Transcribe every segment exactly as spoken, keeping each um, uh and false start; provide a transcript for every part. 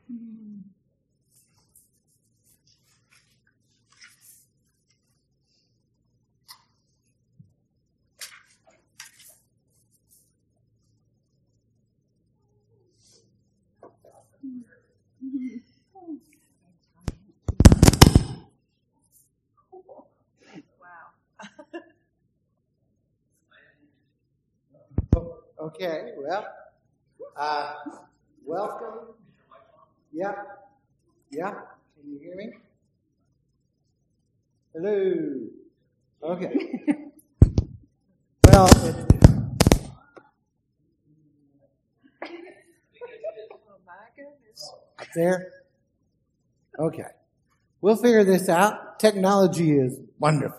Okay, well, uh, welcome. Yeah, yeah. Can you hear me? Hello. Okay. Well, it, oh my goodness. Up there? Okay. We'll figure this out. Technology is wonderful.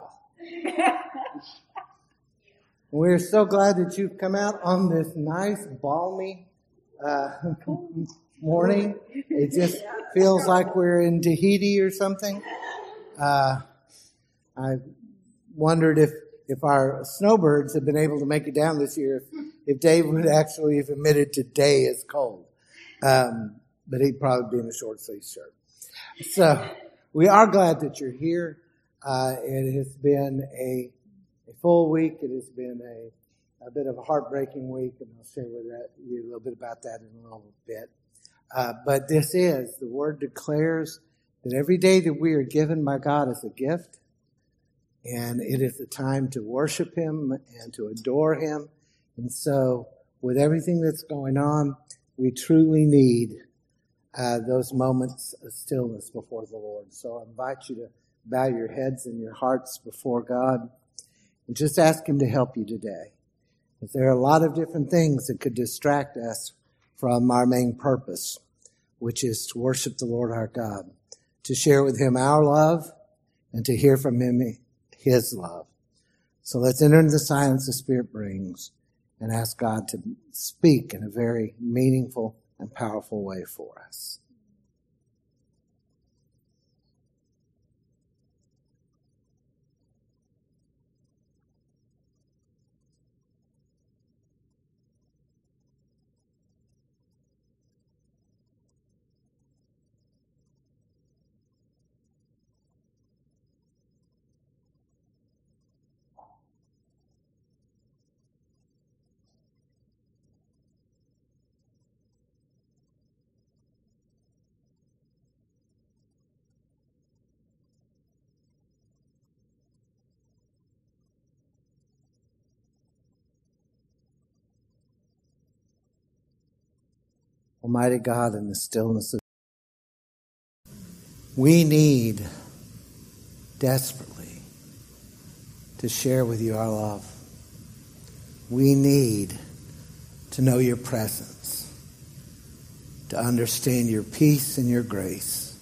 We're so glad that you've come out on this nice, balmy uh, morning. It just feels like we're in Tahiti or something. Uh, I wondered if, if our snowbirds had been able to make it down this year, if Dave would actually have admitted today is cold. Um, but he'd probably be in a short-sleeved shirt. So we are glad that you're here. Uh, it has been a A full week. It has been a, a bit of a heartbreaking week, and I'll share with that, you a little bit about that in a little bit. Uh, but this is, the Word declares that every day that we are given by God is a gift, and it is a time to worship Him and to adore Him. And so, with everything that's going on, we truly need uh, those moments of stillness before the Lord. So I invite you to bow your heads and your hearts before God. And just ask Him to help you today. Because there are a lot of different things that could distract us from our main purpose, which is to worship the Lord our God, to share with Him our love, and to hear from Him His love. So let's enter into the silence the Spirit brings and ask God to speak in a very meaningful and powerful way for us. Almighty God, in the stillness of we need desperately to share with you our love. We need to know your presence, to understand your peace and your grace.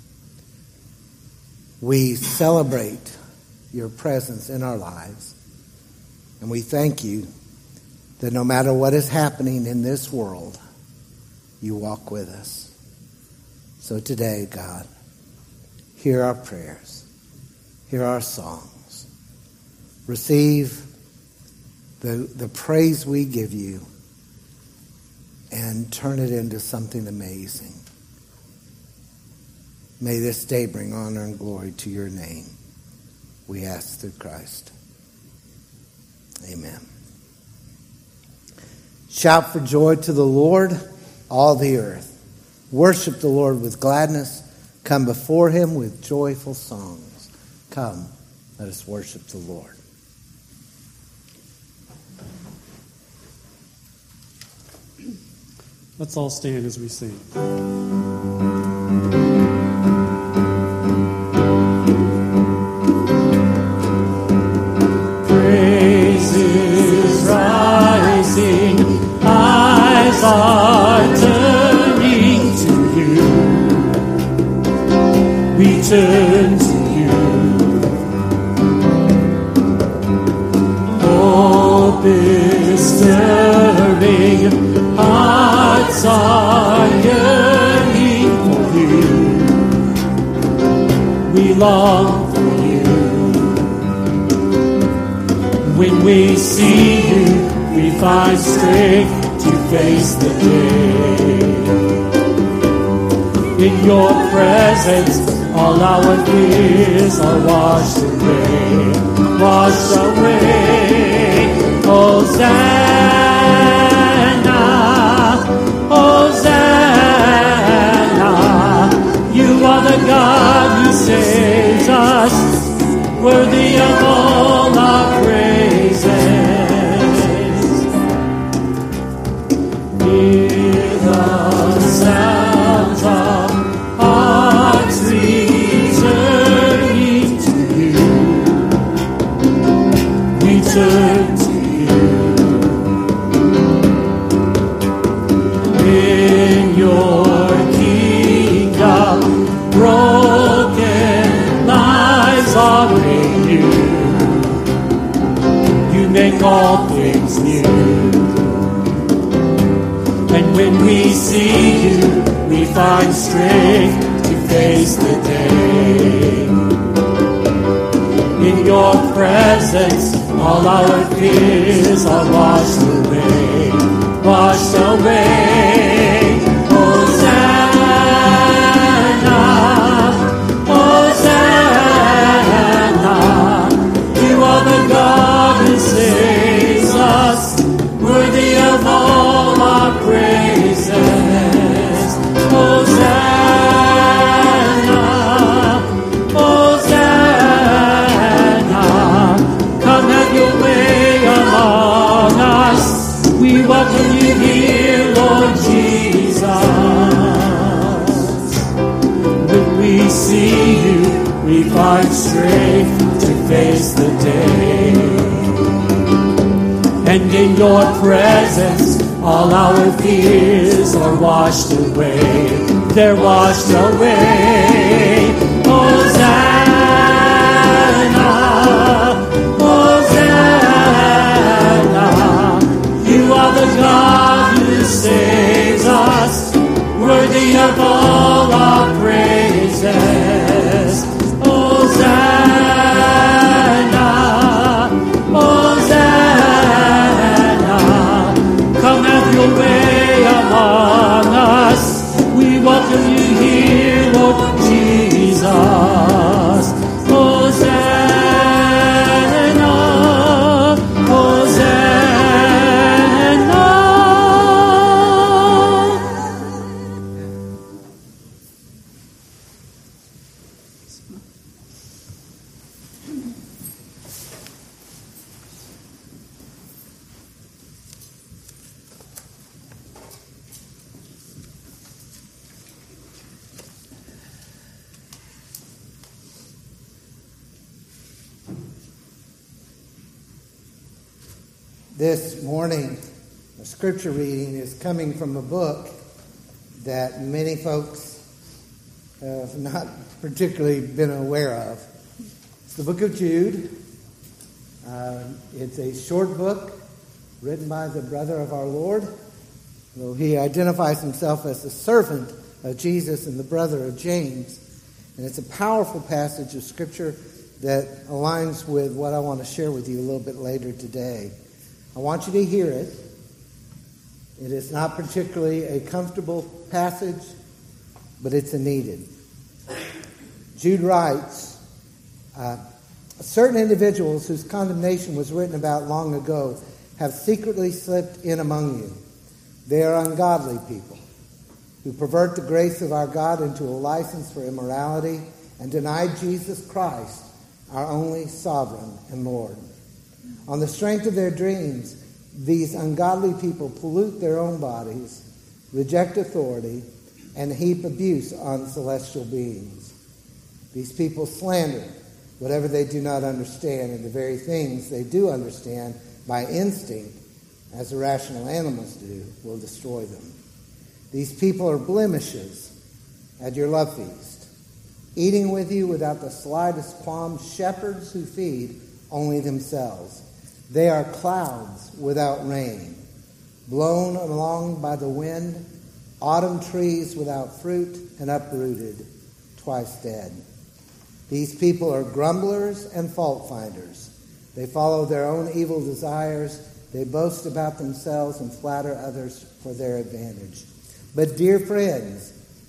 We celebrate your presence in our lives, and we thank you that no matter what is happening in this world, you walk with us. So today, God, hear our prayers, hear our songs. Receive the, the praise we give you and turn it into something amazing. May this day bring honor and glory to your name. We ask through Christ. Amen. Shout for joy to the Lord, all the earth. Worship the Lord with gladness. Come before Him with joyful songs. Come, let us worship the Lord. Let's all stand as we sing. Praises rising, eyes are turning to you. We turn to you. Hope is stirring, hearts are yearning for you. We long for you. When we see you, we find strength to face the day. In your presence, all our fears are washed away, washed away. Hosanna, Hosanna. You are the God who saves us, worthy of all our praises. Hear the sounds of hearts returning to you. Return to you. In your kingdom, broken lives are made new. You make all things new. And when we see you, we find strength to face the day. In your presence, all our fears are washed away, washed away. Hosanna, Hosanna. You are the God who saves us, worthy of all our praises. Hosanna, Hosanna. Come have your way among us. We welcome you here, Lord Jesus. When we see you, we find strength to face the day. And in your presence, all our fears are washed away. They're washed away. Hosanna, Hosanna. You are the God who saves us, worthy of all our praises. Hosanna, Hosanna. Come have your way among us. We welcome you here, Lord Jesus. Hosanna, Hosanna. This morning, the scripture reading is coming from a book that many folks have not particularly been aware of. It's the book of Jude. Uh, it's a short book written by the brother of our Lord, though he identifies himself as the servant of Jesus and the brother of James. And it's a powerful passage of scripture that aligns with what I want to share with you a little bit later today. I want you to hear it. It is not particularly a comfortable passage, but it's a needed. Jude writes, uh, certain individuals whose condemnation was written about long ago have secretly slipped in among you. They are ungodly people who pervert the grace of our God into a license for immorality and deny Jesus Christ, our only sovereign and Lord. On the strength of their dreams, these ungodly people pollute their own bodies, reject authority, and heap abuse on celestial beings. These people slander whatever they do not understand, and the very things they do understand by instinct, as the rational animals do, will destroy them. These people are blemishes at your love feast, eating with you without the slightest qualm, shepherds who feed only themselves. They are clouds without rain, blown along by the wind, autumn trees without fruit and uprooted, twice dead. These people are grumblers and fault finders. They follow their own evil desires. They boast about themselves and flatter others for their advantage. But dear friends,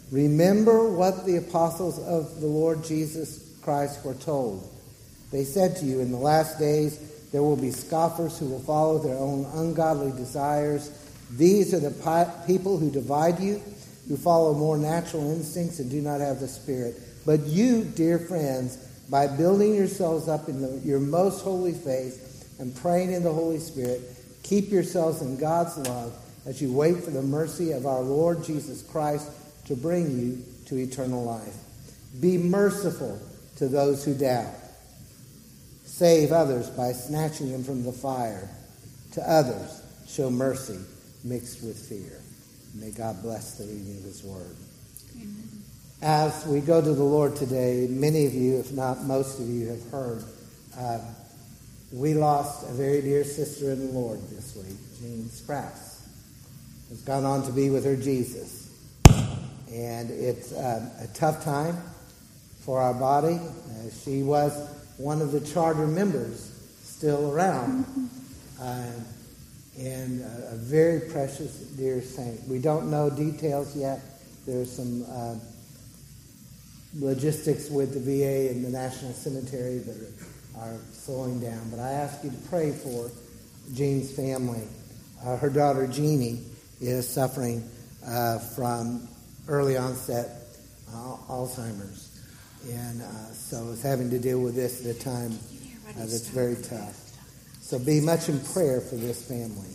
Remember what the apostles of the Lord Jesus Christ foretold. They said to you, in the last days there will be scoffers who will follow their own ungodly desires. These are the pi- people who divide you, who follow more natural instincts and do not have the Spirit. But you, dear friends, by building yourselves up in the, your most holy faith and praying in the Holy Spirit, keep yourselves in God's love as you wait for the mercy of our Lord Jesus Christ to bring you to eternal life. Be merciful to those who doubt. Save others by snatching them from the fire. To others, show mercy mixed with fear. May God bless the reading of his word. Amen. As we go to the Lord today, many of you, if not most of you, have heard, uh, we lost a very dear sister in the Lord this week, Jean Sprass, has gone on to be with her Jesus. And it's uh, a tough time for our body. Uh, she was one of the charter members still around. Uh, and a, a very precious, dear saint. We don't know details yet. There's some uh, logistics with the V A and the National Cemetery that are, are slowing down. But I ask you to pray for Jean's family. Uh, her daughter, Jeannie, is suffering uh, from early onset uh, Alzheimer's. And uh, so is having to deal with this at a time uh, that's very tough. So be much in prayer for this family.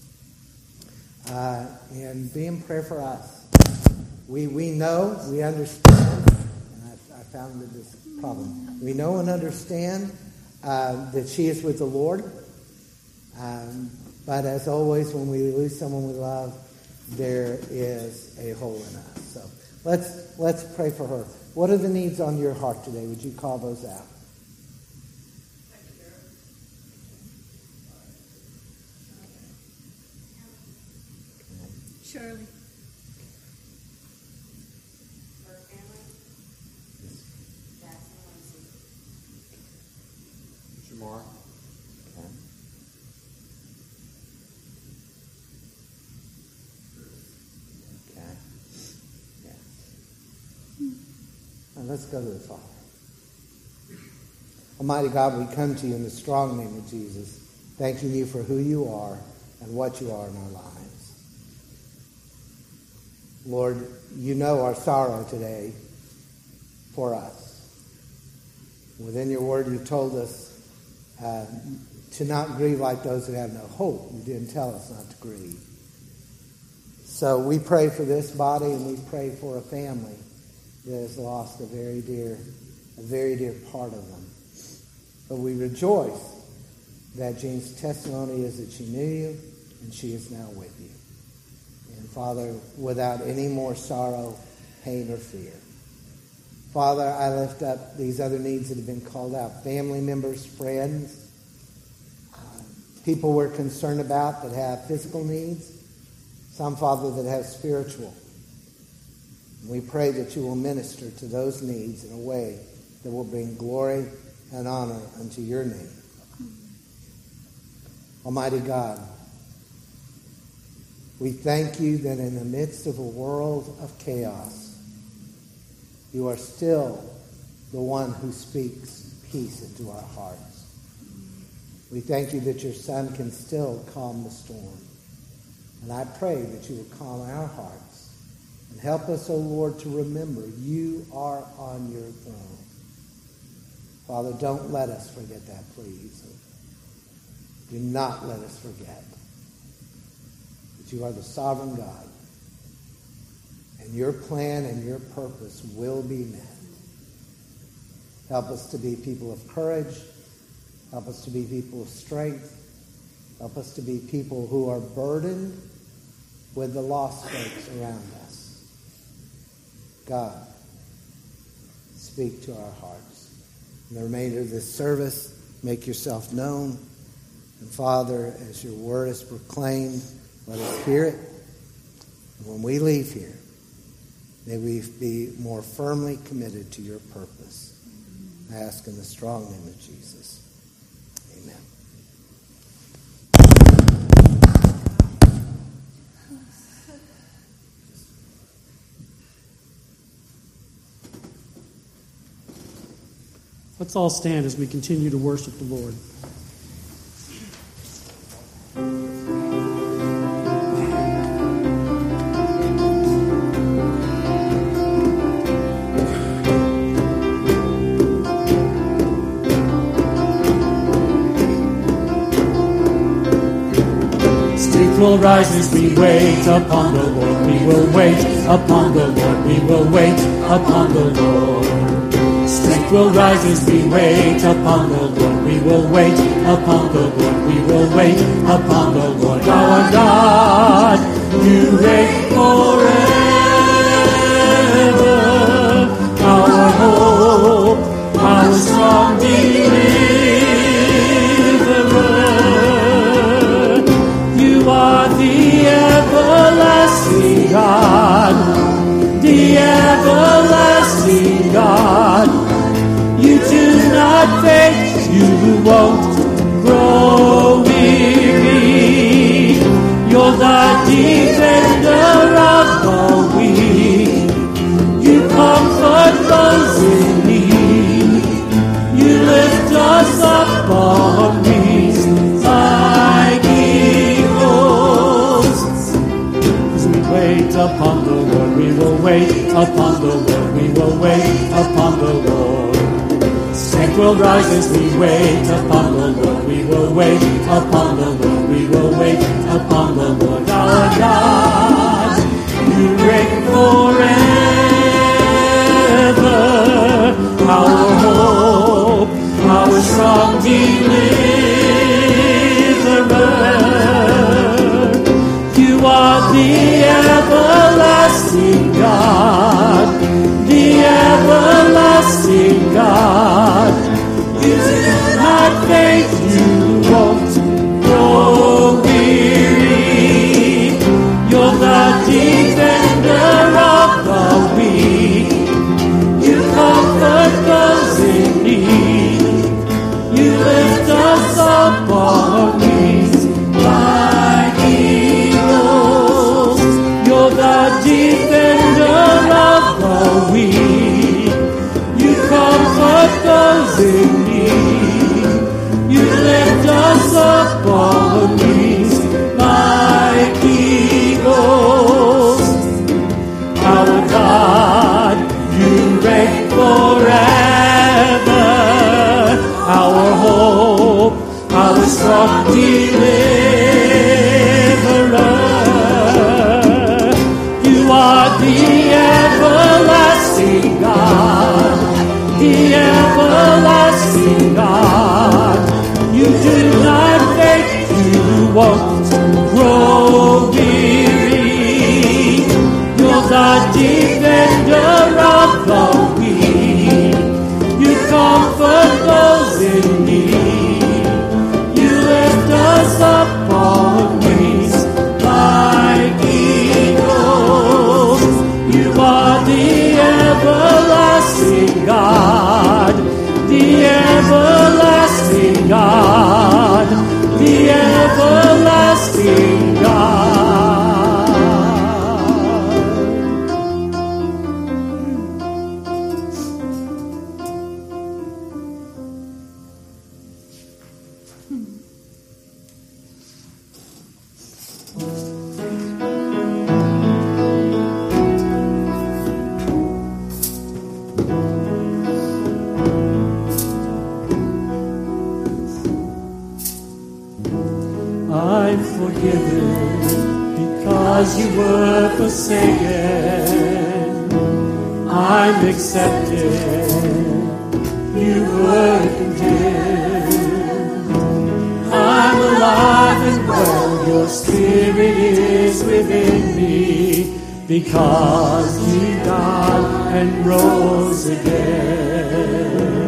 Uh, and be in prayer for us. We we know, we understand, and I, I found that this problem. We know and understand uh, that she is with the Lord. Um, but as always, when we lose someone we love, there is a hole in us. So let's let's pray for her. What are the needs on your heart today? Would you call those out? Shirley. For family, Jackson Lindsay. Jamar. Okay. Okay. Yeah. And let's go to the Father. Almighty God, we come to you in the strong name of Jesus, thanking you for who you are and what you are in our lives. Lord, you know our sorrow today for us. Within your word, you told us uh, to not grieve like those that have no hope. You didn't tell us not to grieve. So we pray for this body, and we pray for a family that has lost a very dear, a very dear part of them. But we rejoice that Jean's testimony is that she knew you, and she is now with you. And Father, without any more sorrow, pain, or fear. Father, I lift up these other needs that have been called out. Family members, friends, uh, people we're concerned about that have physical needs. Some, Father, that have spiritual. And we pray that you will minister to those needs in a way that will bring glory and honor unto your name. Almighty God, we thank you that in the midst of a world of chaos, you are still the one who speaks peace into our hearts. We thank you that your Son can still calm the storm. And I pray that you will calm our hearts and help us, O Lord, to remember you are on your throne. Father, don't let us forget that, please. Do not let us forget that you are the sovereign God, and your plan and your purpose will be met. Help us to be people of courage. Help us to be people of strength. Help us to be people who are burdened with the lost folks around us. God, speak to our hearts. In the remainder of this service, make yourself known. And Father, as your word is proclaimed, let us hear it. And when we leave here, may we be more firmly committed to your purpose. I ask in the strong name of Jesus. Amen. Let's all stand as we continue to worship the Lord. Strength will rise as we wait upon the Lord. We will wait upon the Lord. We will wait upon the Lord. Strength will rise as we wait upon the Lord. We will wait upon the Lord. We will wait upon the Lord. Our God, you reign forever. Our hope, our strong deliverer. You are the everlasting God, the everlasting God. You do not fade, you won't grow weary. You're the defender of the weak. You comfort those in need. You lift us up on wings like eagles. As we wait upon the Lord, we will wait upon the Lord. We will wait upon the Lord. Strength will rise as we wait upon the Lord. We will wait upon the Lord. We will wait upon the Lord. Our God, you reign forever. Our hope, our strong deliverer. You are the everlasting God, the everlasting God. You do not fade, you won't grow weary. You're the defender of the weak. You comfort those in need. You lift us up on wings like eagles. You're the defender of the weak. You comfort those in need. You lift us up on wings like eagles. Our God, you reign forever. Our hope, our strong deliverer. You are the everlasting God, the everlasting God. You do not fade, you won't grow weary. You're the defender of the weak. You comfort those in need. You lift us up on wings like eagles. You are the everlasting God, the everlasting God, the everlasting God. I'm forgiven because you were forsaken. I'm accepted, you were condemned. I'm alive and well, your spirit is within me, because you died and rose again.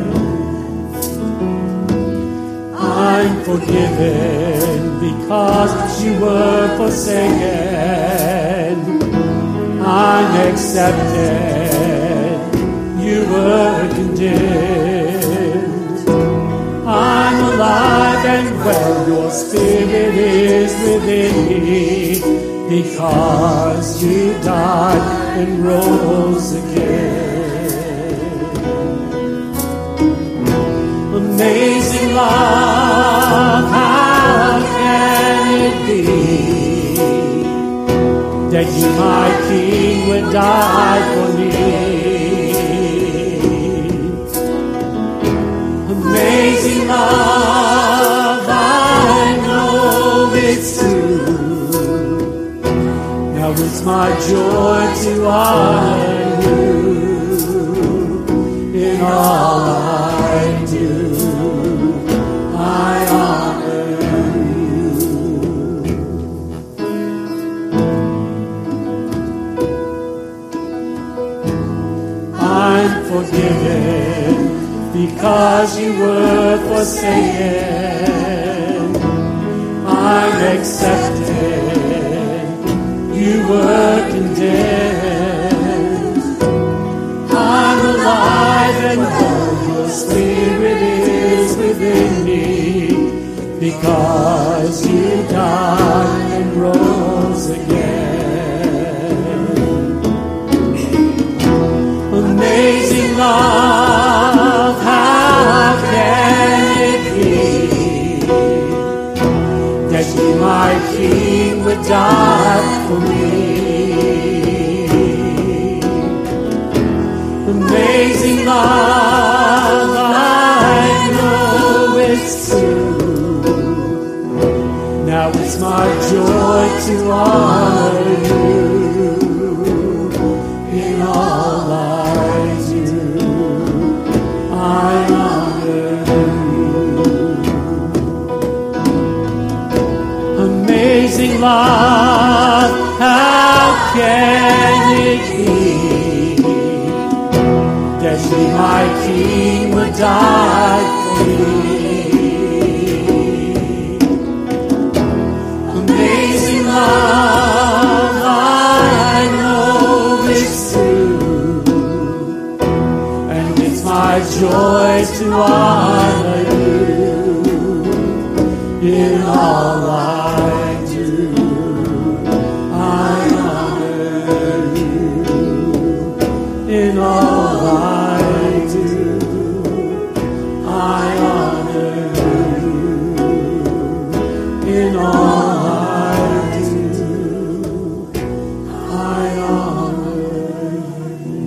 I'm forgiven because you were forsaken. I'm accepted, you were condemned. I'm alive and well, your spirit is within me, because you died and rose again. Amazing love, how can it be that you, my King, would die for me? Amazing love, I know it's true. Now it's my joy to honor you in all I do. I honor you. I'm forgiven because you were forsaken. I'm accepted. You were condemned. I'm alive and whole. Your spirit is within me because you died and rose again. Amazing love, how can it be that you, my King, would die for me? Amazing love, I know it's true. Now it's my joy to honor you in all I do. I honor you. Amazing love, how can it be that you, my King, would die for me? Amazing love, I know it's true, and it's my joy to honor you in all I do. I honor you in all I do. I honor you in all I do. I honor you.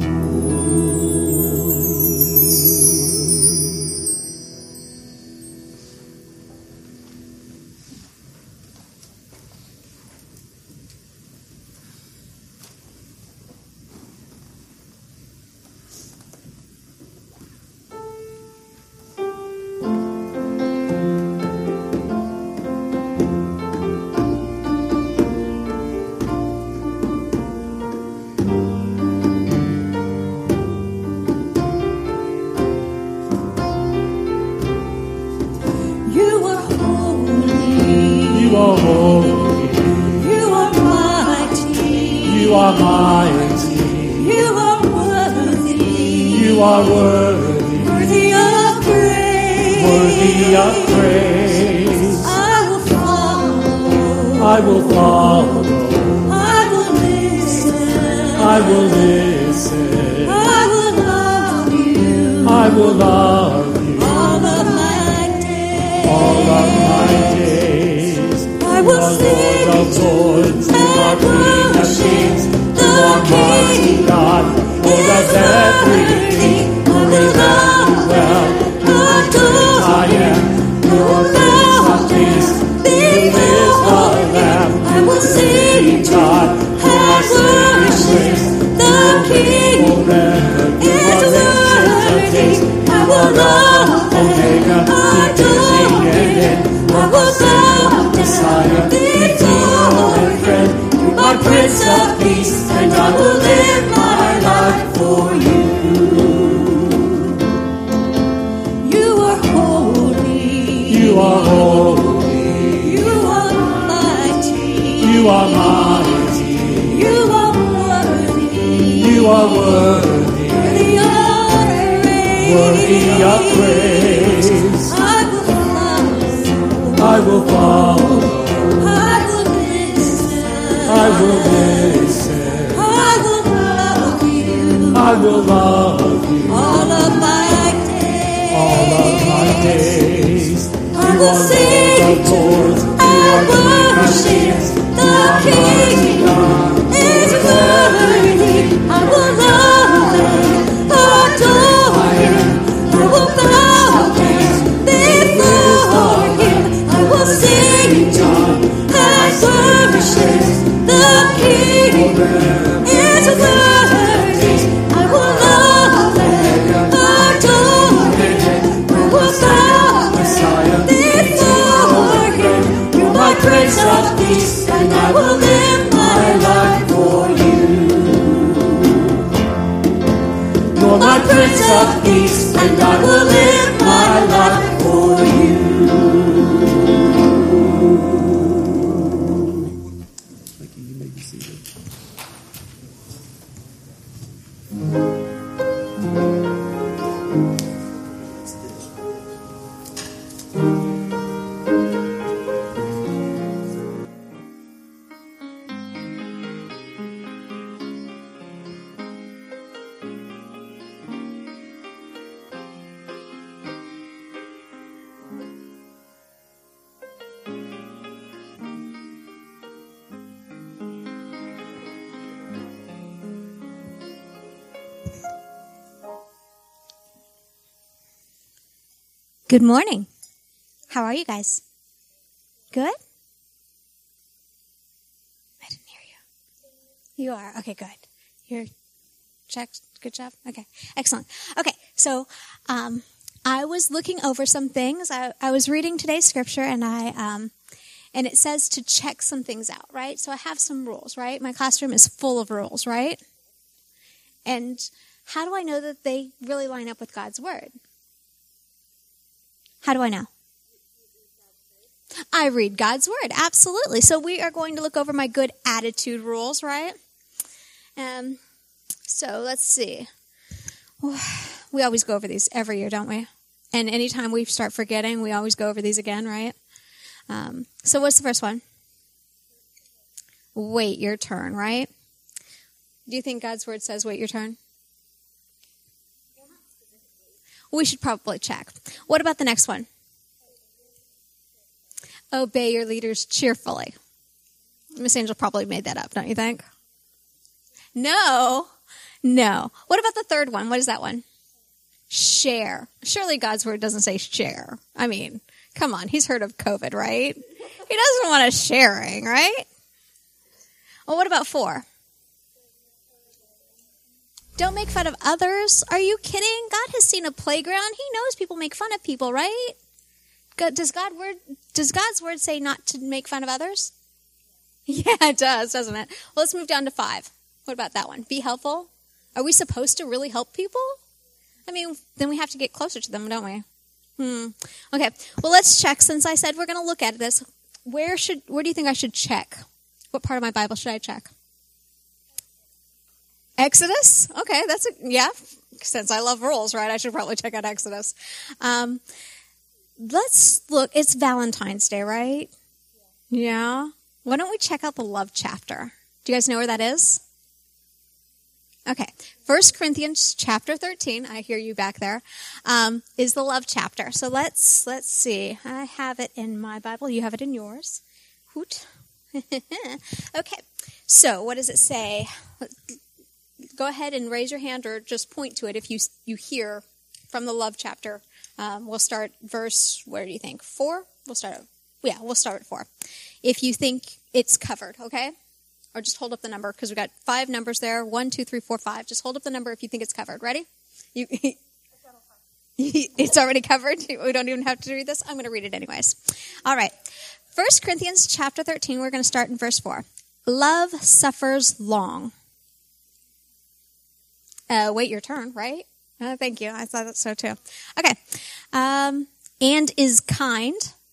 You are holy. You are holy. You are mighty. You are mighty. You are worthy. You are worthy. Worthy of praise. Worthy of praise. I will follow. I will follow. I will listen. I will listen. I will love you. I will love you All of my days. all of my days. I will You sing are Lord of lords. You are and King of worship kings. You the are mighty King. God. Lord of Is everything. worthy. I will Emmanuel. You are the great I am. You are Prince of Peace. You is the Lamb. I will sing God. You are and saving worship grace. the King. Forever. You Is are ancient of days. worthy. I You will are love Alpha, Omega, beginning and end. I will Savior, bow Messiah, down Redeemer and friend. You are my Prince of Peace, and I will live my life for you. You are holy. You are holy. You are mighty. You are mighty. You are worthy. You are worthy. Worthy of praise. Worthy of praise. I will follow. I will follow. I will listen. I will listen. I will love you I will love you all of my days. all of my days. You I are will sing Lord of lords. You are and King of worship kings. the King is worthy. I will love Him, adore Him. I will bow down before Him. I will sing and worship the King is worthy. I will love Him, adore Him. I will bow down before Him. You're my Prince of Peace, and I will live my life for you. You're my Prince of Peace, and I will live my life for you. Thank you. You may be seated. Good morning. How are you guys? Good? I didn't hear you. You are? Okay, good. You're checked. Good job. Okay, excellent. Okay, so um, I was looking over some things. I, I was reading today's scripture, and I um, and it says to check some things out, right? So I have some rules, right? My classroom is full of rules, right? And how do I know that they really line up with God's word? How do I know? I read God's word, absolutely. So we are going to look over my good attitude rules, right? Um, so let's see. We always go over these every year, don't we? And anytime we start forgetting, we always go over these again, right? Um, so what's the first one? Wait your turn, right? Do you think God's word says wait your turn? We should probably check. What about the next one? Obey your leaders cheerfully. Miss Angel probably made that up, don't you think? No. No. What about the third one? What is that one? Share. Surely God's word doesn't say share. I mean, come on. He's heard of COVID, right? He doesn't want us sharing, right? Well, what about four? Don't make fun of others. Are you kidding? God has seen a playground. He knows people make fun of people, right? God, does God word does God's word say not to make fun of others? Yeah, it does, doesn't it? Well, let's move down to five. What about that one? Be helpful. Are we supposed to really help people? I mean, then we have to get closer to them, don't we? Hmm. Okay. Well, let's check. Since I said we're going to look at this, where should where do you think I should check? What part of my Bible should I check? Exodus? Okay, that's a, yeah. Since I love rules, right, I should probably check out Exodus. Um, let's look. It's Valentine's Day, right? Yeah. Why don't we check out the love chapter? Do you guys know where that is? Okay. First Corinthians chapter thirteen, I hear you back there, um, is the love chapter. So let's, let's see. I have it in my Bible. You have it in yours. Hoot. Okay. So what does it say? Go ahead and raise your hand or just point to it if you you hear from the love chapter. Um, we'll start verse, where do you think? Four? We'll start at, yeah, we'll start at four. If you think it's covered, okay? Or just hold up the number, because we've got five numbers there. One, two, three, four, five. Just hold up the number if you think it's covered. Ready? You, it's already covered? We don't even have to read this? I'm going to read it anyways. All right. First Corinthians chapter thirteen, we're going to start in verse four. Love suffers long. Uh, wait your turn, right? Uh, thank you. I thought so too. Okay. Um, and is kind.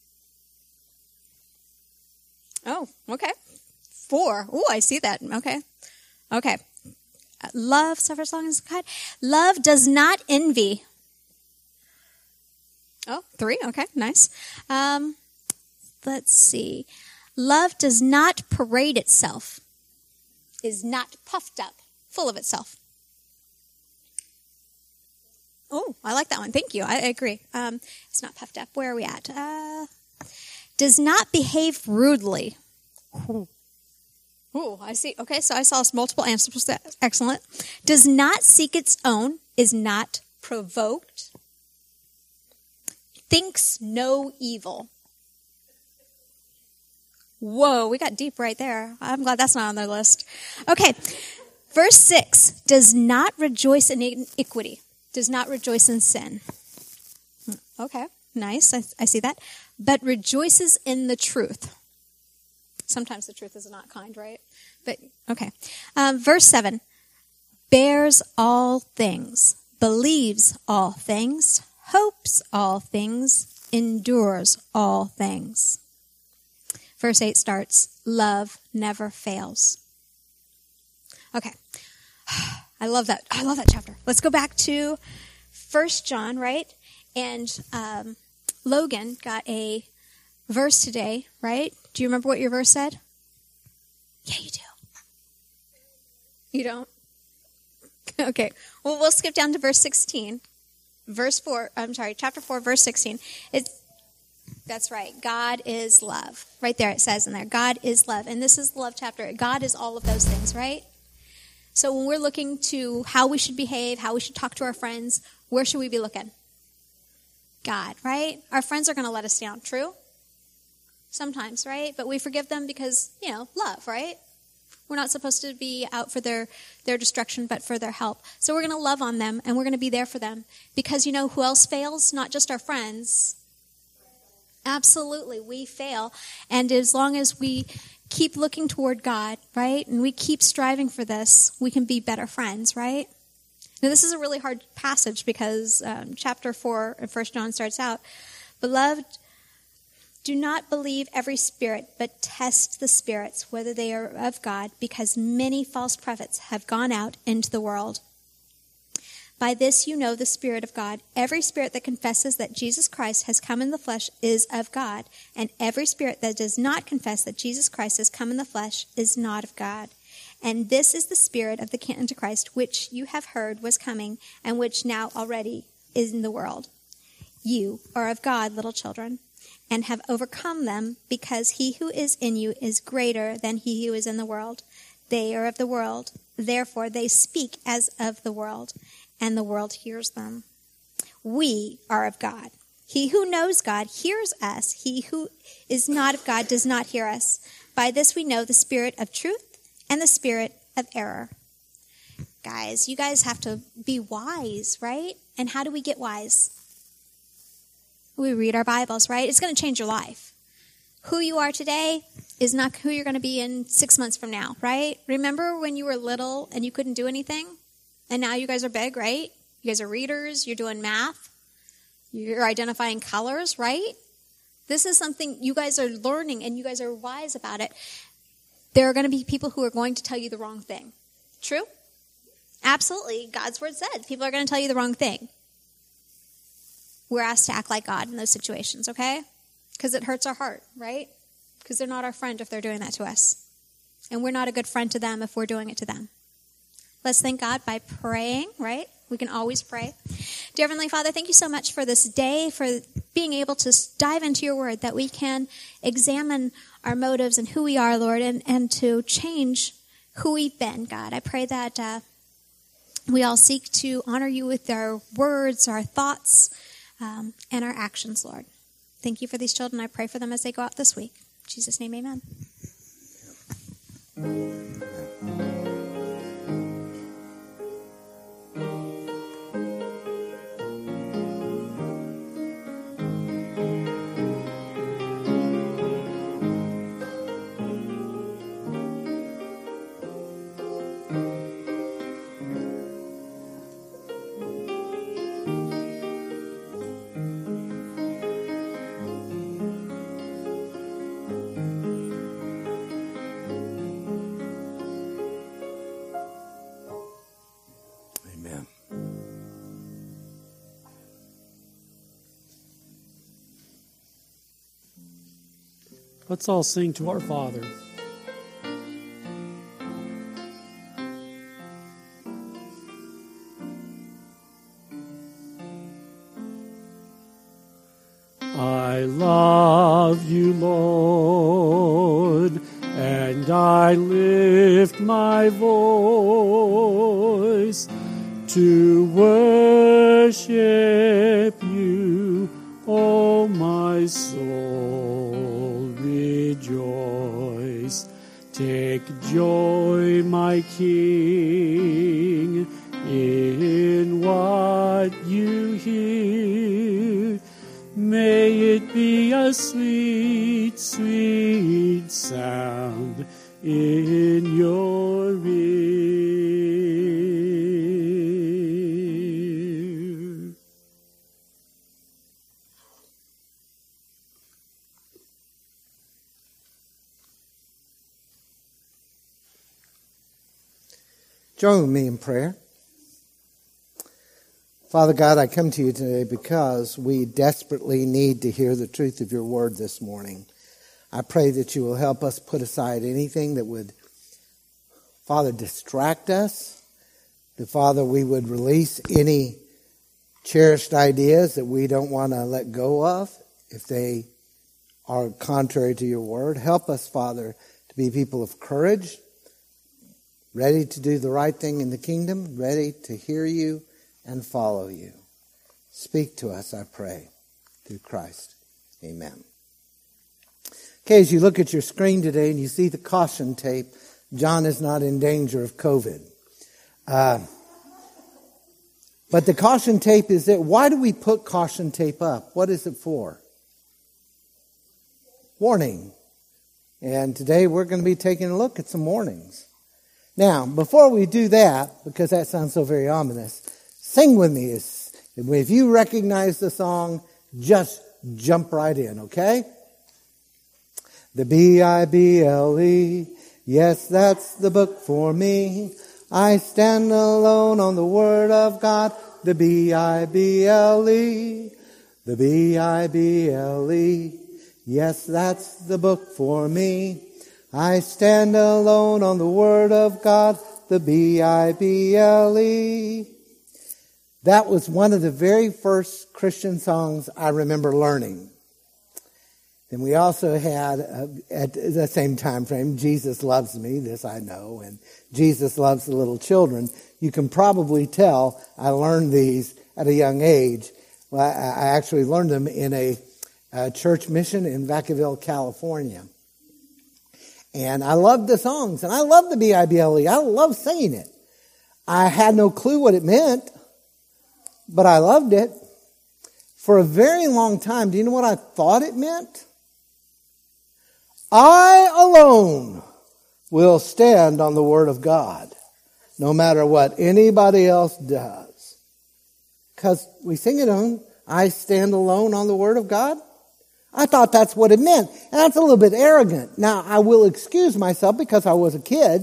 Oh, okay. Four. Oh, I see that. Okay. Okay. Uh, love suffers long and is kind. Love does not envy. Oh, three. Okay, nice. Um, let's see. Love does not parade itself, is not puffed up, full of itself. Oh, I like that one. Thank you. I, I agree. Um, it's not puffed up. Where are we at? Uh, does not behave rudely. Ooh. Ooh, I see. Okay, so I saw multiple answers. Excellent. Does not seek its own, is not provoked, thinks no evil. Whoa, we got deep right there. I'm glad that's not on their list. Okay, verse six, does not rejoice in iniquity, does not rejoice in sin. Okay, nice, I, I see that. But rejoices in the truth. Sometimes the truth is not kind, right? But, okay. Um, verse seven, bears all things, believes all things, hopes all things, endures all things. Verse eight starts, love never fails. Okay. I love that. I love that chapter. Let's go back to First John, right? And um, Logan got a verse today, right? Do you remember what your verse said? Yeah, you do. You don't? Okay. Well, we'll skip down to verse sixteen. Verse four, I'm sorry, chapter four, verse sixteen. It's, that's right. God is love. Right there it says in there, God is love. And this is the love chapter. God is all of those things, right? So when we're looking to how we should behave, how we should talk to our friends, where should we be looking? God, right? Our friends are going to let us down, true? Sometimes, right? But we forgive them because, you know, love, right? We're not supposed to be out for their, their destruction, but for their help. So we're going to love on them, and we're going to be there for them. Because you know who else fails? Not just our friends. Absolutely, we fail. And as long as we keep looking toward God, right, and we keep striving for this, we can be better friends, right? Now, this is a really hard passage because um, chapter four of First John starts out, Beloved, do not believe every spirit, but test the spirits, whether they are of God, because many false prophets have gone out into the world. By this you know the Spirit of God. Every spirit that confesses that Jesus Christ has come in the flesh is of God, and every spirit that does not confess that Jesus Christ has come in the flesh is not of God. And this is the spirit of the Antichrist, which you have heard was coming, and which now already is in the world. You are of God, little children, and have overcome them, because he who is in you is greater than he who is in the world. They are of the world, therefore they speak as of the world, and the world hears them. We are of God. He who knows God hears us. He who is not of God does not hear us. By this we know the spirit of truth and the spirit of error. Guys, you guys have to be wise, right? And how do we get wise? We read our Bibles, right? It's going to change your life. Who you are today is not who you're going to be in six months from now, right? Remember when you were little and you couldn't do anything? And now you guys are big, right? You guys are readers. You're doing math. You're identifying colors, right? This is something you guys are learning, and you guys are wise about it. There are going to be people who are going to tell you the wrong thing. True? Absolutely. God's word said people are going to tell you the wrong thing. We're asked to act like God in those situations, okay? Because it hurts our heart, right? Because they're not our friend if they're doing that to us. And we're not a good friend to them if we're doing it to them. Let's thank God by praying, right? We can always pray. Dear Heavenly Father, thank you so much for this day, for being able to dive into your word, that we can examine our motives and who we are, Lord, and, and to change who we've been, God. I pray that uh, we all seek to honor you with our words, our thoughts, um, and our actions, Lord. Thank you for these children. I pray for them as they go out this week. In Jesus' name, amen. Let's all sing to our Father. I love you, Lord, and I lift my voice to worship you, O my soul, rejoice. Take joy, my King, in what you hear. May it be a sweet, sweet sound in your ear. Join me in prayer. Father God, I come to you today because we desperately need to hear the truth of your word this morning. I pray that you will help us put aside anything that would, Father, distract us. That, Father, we would release any cherished ideas that we don't want to let go of if they are contrary to your word. Help us, Father, to be people of courage, ready to do the right thing in the kingdom, ready to hear you and follow you. Speak to us, I pray, through Christ. Amen. Okay, as you look at your screen today and you see the caution tape, John is not in danger of COVID. Uh, but the caution tape is there. Why do we put caution tape up? What is it for? Warning. And today we're going to be taking a look at some warnings. Now, before we do that, because that sounds so very ominous, sing with me. If you recognize the song, just jump right in, okay? The B I B L E, yes, that's the book for me. I stand alone on the Word of God. The B I B L E, the B I B L E, yes, that's the book for me. I stand alone on the Word of God, the B I B L E. That was one of the very first Christian songs I remember learning. Then we also had, uh, at the same time frame, Jesus Loves Me, this I know, and Jesus Loves the Little Children. You can probably tell I learned these at a young age. Well, I, I actually learned them in a, a church mission in Vacaville, California. And I loved the songs, and I loved the B I B L E. I loved singing it. I had no clue what it meant, but I loved it. For a very long time, do you know what I thought it meant? I alone will stand on the Word of God, no matter what anybody else does. Because we sing it on, I stand alone on the Word of God. I thought that's what it meant. And that's a little bit arrogant. Now, I will excuse myself because I was a kid.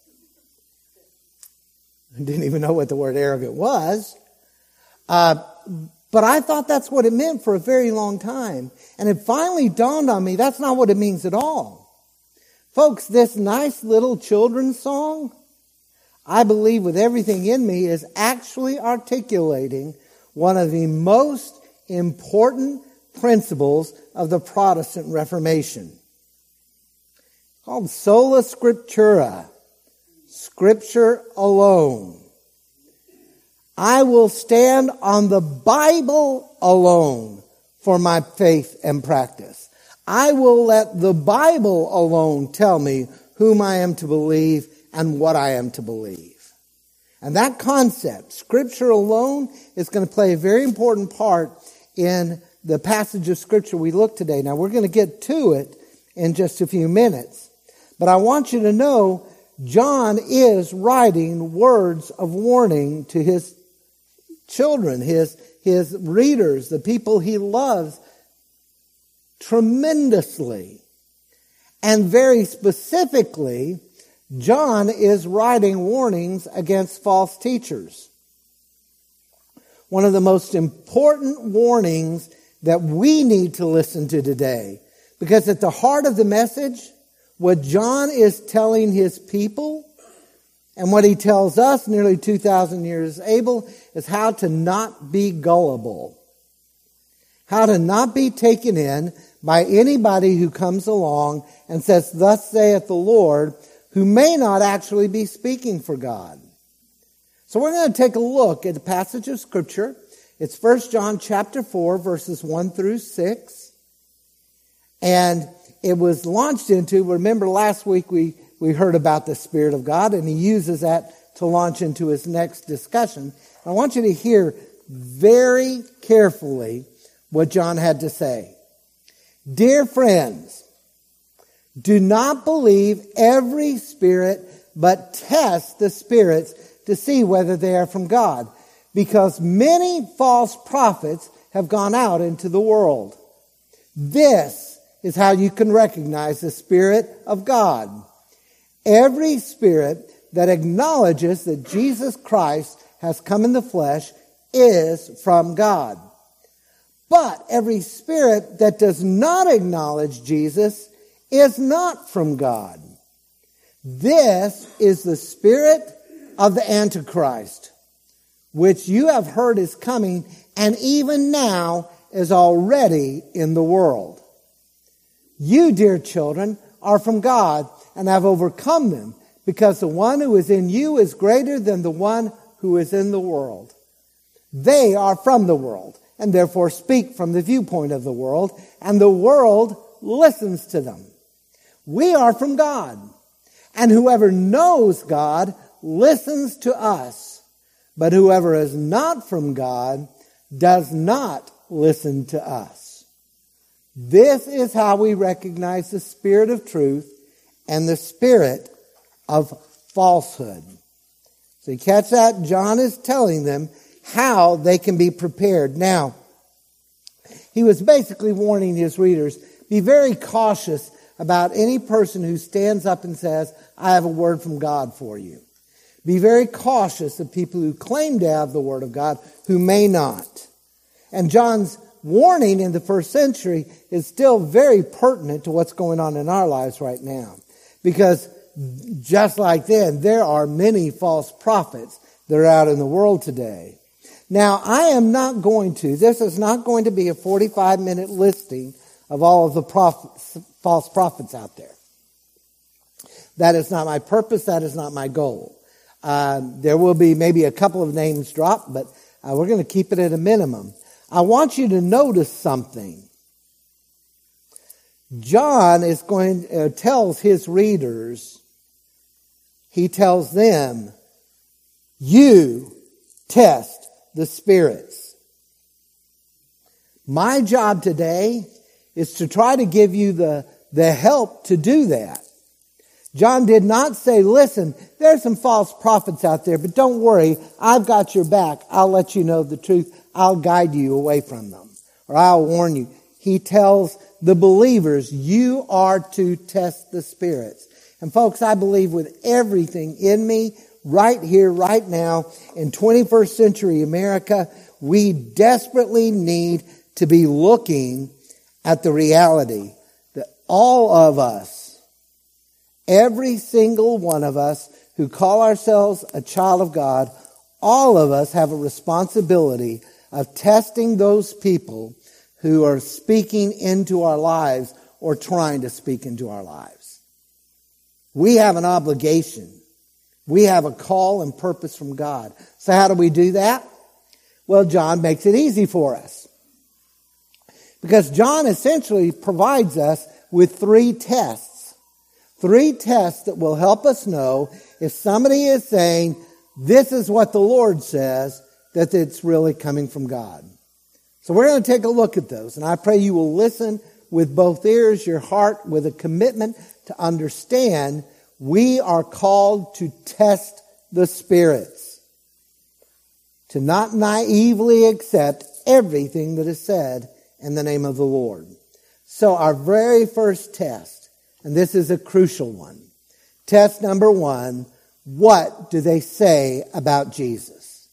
I didn't even know what the word arrogant was. Uh, but I thought that's what it meant for a very long time. And it finally dawned on me that's not what it means at all. Folks, this nice little children's song, I believe with everything in me, is actually articulating one of the most important principles of the Protestant Reformation, called sola scriptura, Scripture alone. I will stand on the Bible alone for my faith and practice. I will let the Bible alone tell me whom I am to believe and what I am to believe. And that concept, Scripture alone, is going to play a very important part in the passage of Scripture we look today. Now, we're going to get to it in just a few minutes. But I want you to know John is writing words of warning to his children, his, his readers, the people he loves tremendously. And very specifically, John is writing warnings against false teachers. One of the most important warnings that we need to listen to today. Because at the heart of the message, what John is telling his people and what he tells us nearly two thousand years able is how to not be gullible. How to not be taken in by anybody who comes along and says, "Thus saith the Lord," who may not actually be speaking for God. So we're going to take a look at a passage of Scripture. It's First John chapter four, verses one through six. And it was launched into, remember last week we, we heard about the Spirit of God, and he uses that to launch into his next discussion. I want you to hear very carefully what John had to say. Dear friends, do not believe every spirit, but test the spirits to see whether they are from God, because many false prophets have gone out into the world. This is how you can recognize the Spirit of God. Every spirit that acknowledges that Jesus Christ has come in the flesh is from God. But every spirit that does not acknowledge Jesus is not from God. This is the spirit of the Antichrist, which you have heard is coming, and even now is already in the world. You, dear children, are from God and have overcome them, because the one who is in you is greater than the one who is in the world. They are from the world, and therefore speak from the viewpoint of the world, and the world listens to them. We are from God, and whoever knows God listens to us. But whoever is not from God does not listen to us. This is how we recognize the spirit of truth and the spirit of falsehood. So you catch that? John is telling them how they can be prepared. Now, he was basically warning his readers, be very cautious about any person who stands up and says, I have a word from God for you. Be very cautious of people who claim to have the word of God who may not. And John's warning in the first century is still very pertinent to what's going on in our lives right now. Because just like then, there are many false prophets that are out in the world today. Now, I am not going to, this is not going to be a forty-five minute listing of all of the prophets, false prophets out there. That is not my purpose. That is not my goal. Uh, there will be maybe a couple of names dropped, but uh, we're going to keep it at a minimum. I want you to notice something. John is going uh, tells his readers, he tells them, you test the spirits. My job today is to try to give you the, the help to do that. John did not say, listen, there's some false prophets out there, but don't worry, I've got your back. I'll let you know the truth. I'll guide you away from them, or I'll warn you. He tells the believers, you are to test the spirits. And folks, I believe with everything in me, right here, right now, in twenty-first century America, we desperately need to be looking at the reality that all of us, every single one of us who call ourselves a child of God, all of us have a responsibility of testing those people who are speaking into our lives or trying to speak into our lives. We have an obligation. We have a call and purpose from God. So how do we do that? Well, John makes it easy for us. Because John essentially provides us with three tests. Three tests that will help us know if somebody is saying, this is what the Lord says, that it's really coming from God. So we're going to take a look at those. And I pray you will listen with both ears, your heart, with a commitment to understand we are called to test the spirits. To not naively accept everything that is said in the name of the Lord. So our very first test, and this is a crucial one. Test number one, what do they say about Jesus?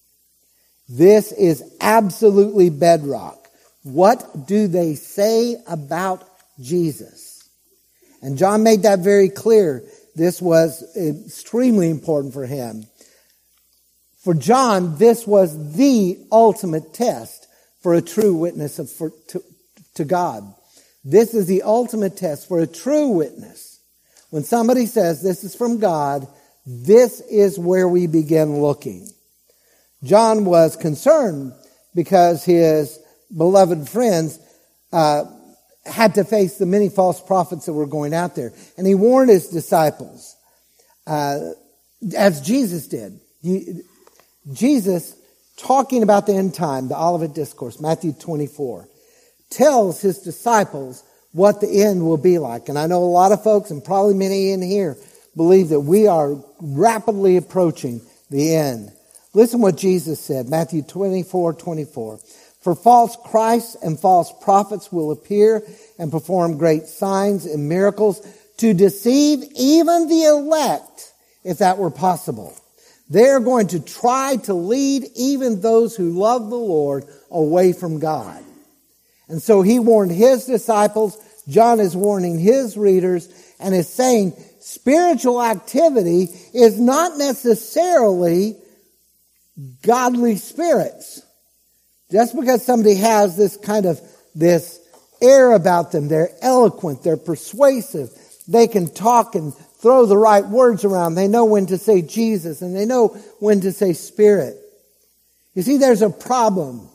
This is absolutely bedrock. What do they say about Jesus? And John made that very clear. This was extremely important for him. For John, this was the ultimate test for a true witness of, for, to, to God. This is the ultimate test for a true witness. When somebody says this is from God, this is where we begin looking. John was concerned because his beloved friends uh, had to face the many false prophets that were going out there. And he warned his disciples, uh, as Jesus did. You, Jesus, talking about the end time, the Olivet Discourse, Matthew twenty-four, tells his disciples what the end will be like. And I know a lot of folks, and probably many in here, believe that we are rapidly approaching the end. Listen what Jesus said, Matthew twenty-four twenty-four. For false Christs and false prophets will appear and perform great signs and miracles to deceive even the elect, if that were possible. They're going to try to lead even those who love the Lord away from God. And so he warned his disciples. John is warning his readers and is saying spiritual activity is not necessarily godly spirits. Just because somebody has this kind of, this air about them, they're eloquent, they're persuasive, they can talk and throw the right words around, they know when to say Jesus and they know when to say Spirit. You see, there's a problem.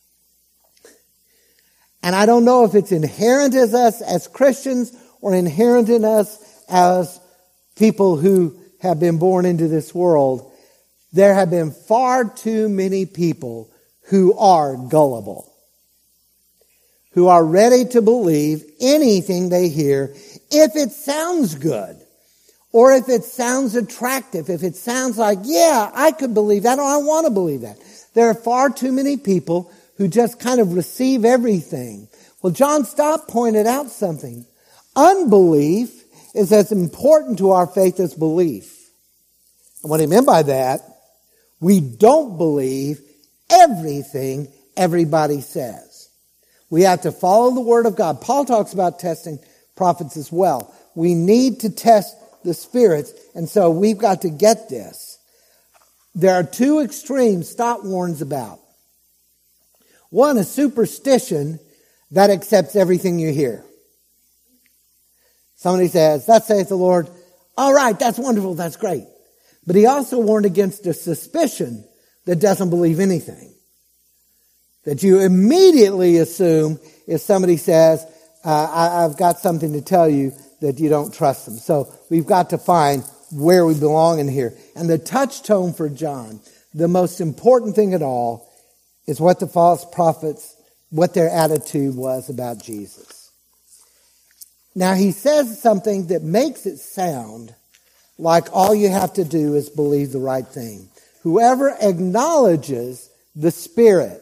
And I don't know if it's inherent in us as Christians or inherent in us as people who have been born into this world. There have been far too many people who are gullible, who are ready to believe anything they hear if it sounds good or if it sounds attractive, if it sounds like, yeah, I could believe that or I want to believe that. There are far too many people who just kind of receive everything. Well, John Stott pointed out something. Unbelief is as important to our faith as belief. And what he meant by that, we don't believe everything everybody says. We have to follow the Word of God. Paul talks about testing prophets as well. We need to test the spirits, and so we've got to get this. There are two extremes Stott warns about. One is superstition that accepts everything you hear. Somebody says, "Thus saith the Lord." All right, that's wonderful, that's great. But he also warned against a suspicion that doesn't believe anything. That you immediately assume if somebody says, uh, I, I've got something to tell you, that you don't trust them. So we've got to find where we belong in here. And the touchstone for John, the most important thing at all, is what the false prophets, what their attitude was about Jesus. Now he says something that makes it sound like all you have to do is believe the right thing. Whoever acknowledges the Spirit,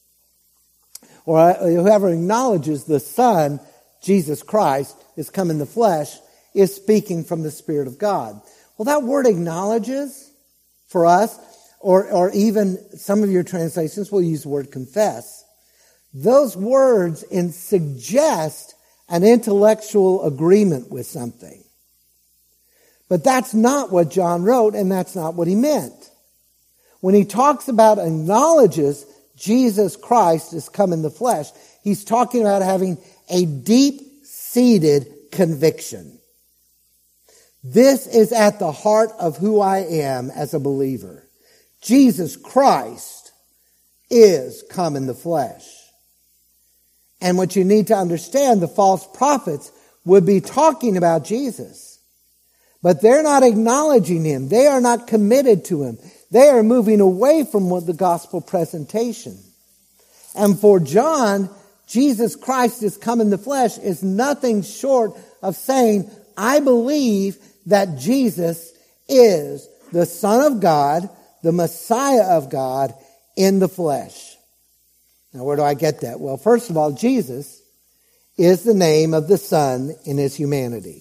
or whoever acknowledges the Son, Jesus Christ, is come in the flesh, is speaking from the Spirit of God. Well, that word acknowledges for us, or, or even some of your translations will use the word confess. Those words in suggest an intellectual agreement with something. But that's not what John wrote, and that's not what he meant. When he talks about acknowledges Jesus Christ is come in the flesh, he's talking about having a deep-seated conviction. This is at the heart of who I am as a believer. Jesus Christ is come in the flesh. And what you need to understand, the false prophets would be talking about Jesus. But they're not acknowledging him. They are not committed to him. They are moving away from what the gospel presentation. And for John, Jesus Christ is come in the flesh is nothing short of saying, I believe that Jesus is the Son of God, the Messiah of God in the flesh. Now, where do I get that? Well, first of all, Jesus is the name of the Son in his humanity.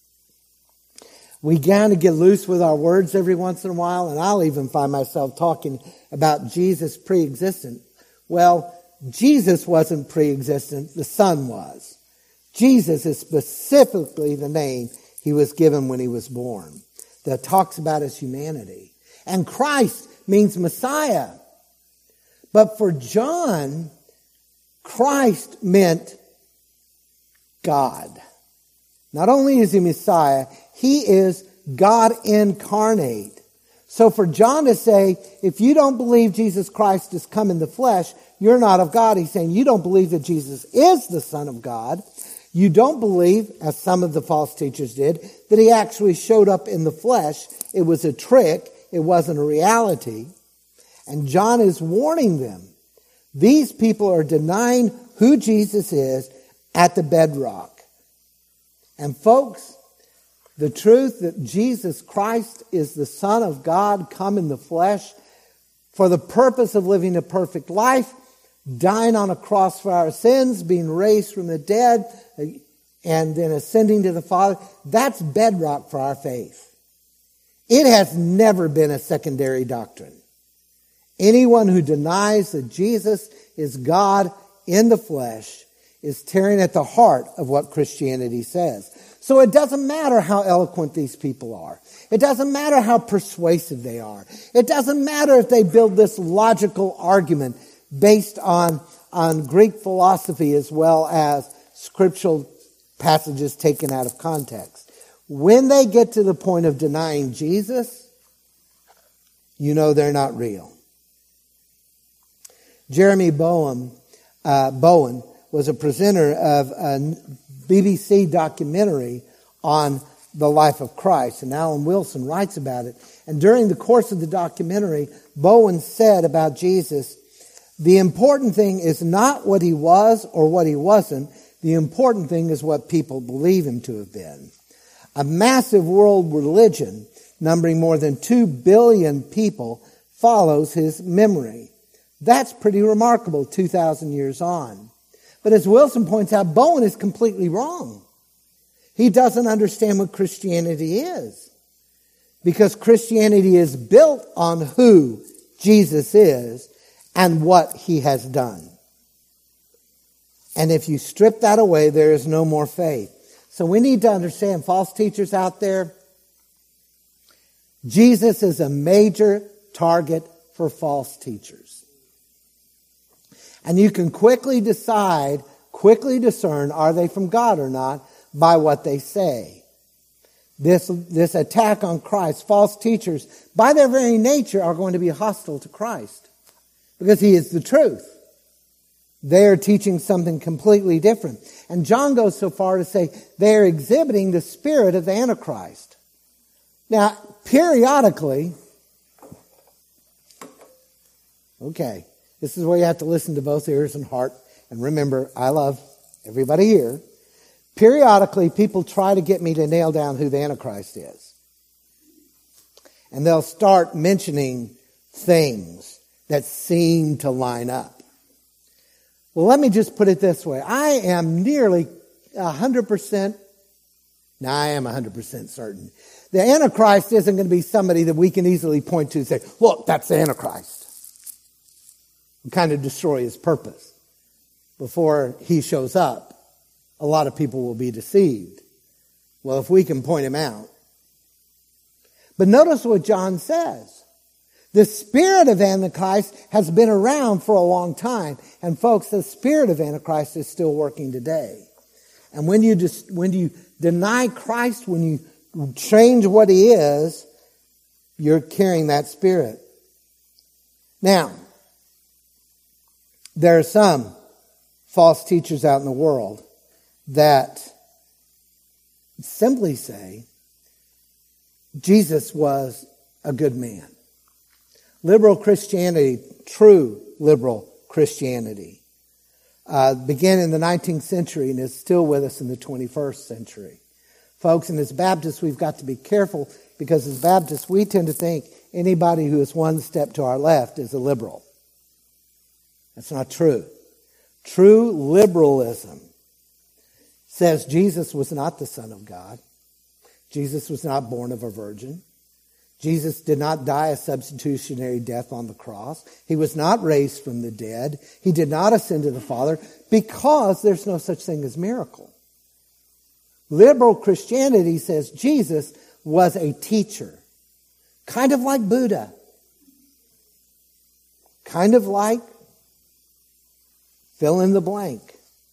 We kind of get loose with our words every once in a while, and I'll even find myself talking about Jesus pre-existent. Well, Jesus wasn't pre-existent, the Son was. Jesus is specifically the name he was given when he was born, that talks about his humanity. And Christ means Messiah. But for John, Christ meant God. Not only is he Messiah, he is God incarnate. So for John to say, if you don't believe Jesus Christ has come in the flesh, you're not of God. He's saying you don't believe that Jesus is the Son of God. You don't believe, as some of the false teachers did, that he actually showed up in the flesh. It was a trick. It wasn't a reality. And John is warning them. These people are denying who Jesus is at the bedrock. And folks, the truth that Jesus Christ is the Son of God come in the flesh for the purpose of living a perfect life, dying on a cross for our sins, being raised from the dead, and then ascending to the Father, that's bedrock for our faith. It has never been a secondary doctrine. Anyone who denies that Jesus is God in the flesh is tearing at the heart of what Christianity says. So it doesn't matter how eloquent these people are. It doesn't matter how persuasive they are. It doesn't matter if they build this logical argument based on, on Greek philosophy as well as scriptural passages taken out of context. When they get to the point of denying Jesus, you know they're not real. Jeremy Bowen, uh, Bowen was a presenter of a B B C documentary on the life of Christ, and Alan Wilson writes about it. And during the course of the documentary, Bowen said about Jesus, the important thing is not what he was or what he wasn't. The important thing is what people believe him to have been. A massive world religion, numbering more than two billion people, follows his memory. That's pretty remarkable two thousand years on. But as Wilson points out, Bowen is completely wrong. He doesn't understand what Christianity is. Because Christianity is built on who Jesus is and what he has done. And if you strip that away, there is no more faith. So we need to understand, false teachers out there, Jesus is a major target for false teachers. And you can quickly decide, quickly discern, are they from God or not, by what they say. This, this attack on Christ, false teachers, by their very nature, are going to be hostile to Christ. Because he is the truth. They are teaching something completely different. And John goes so far to say they are exhibiting the spirit of the Antichrist. Now, periodically, okay, this is where you have to listen to both ears and heart. And remember, I love everybody here. Periodically, people try to get me to nail down who the Antichrist is. And they'll start mentioning things that seem to line up. Well, let me just put it this way. I am nearly one hundred percent, now I am one hundred percent certain. The Antichrist isn't going to be somebody that we can easily point to and say, look, that's the Antichrist. And kind of destroy his purpose. Before he shows up, a lot of people will be deceived. Well, if we can point him out. But notice what John says. The spirit of Antichrist has been around for a long time. And folks, the spirit of Antichrist is still working today. And when you just, when you deny Christ, when you change what he is, you're carrying that spirit. Now, there are some false teachers out in the world that simply say Jesus was a good man. Liberal Christianity, true liberal Christianity, uh, began in the nineteenth century and is still with us in the twenty-first century. Folks, and as Baptists, we've got to be careful because as Baptists, we tend to think anybody who is one step to our left is a liberal. That's not true. True liberalism says Jesus was not the Son of God. Jesus was not born of a virgin. Jesus did not die a substitutionary death on the cross. He was not raised from the dead. He did not ascend to the Father because there's no such thing as miracle. Liberal Christianity says Jesus was a teacher, kind of like Buddha, kind of like Fill in the blank.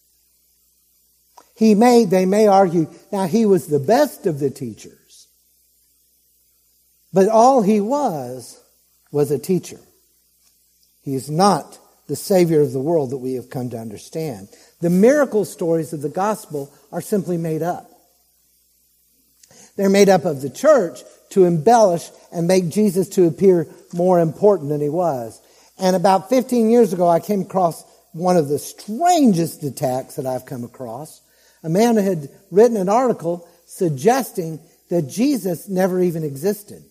He may, they may argue, now he was the best of the teachers. But all he was, was a teacher. He is not the Savior of the world that we have come to understand. The miracle stories of the gospel are simply made up. They're made up of the church to embellish and make Jesus to appear more important than he was. And about fifteen years ago, I came across one of the strangest attacks that I've come across. A man had written an article suggesting that Jesus never even existed.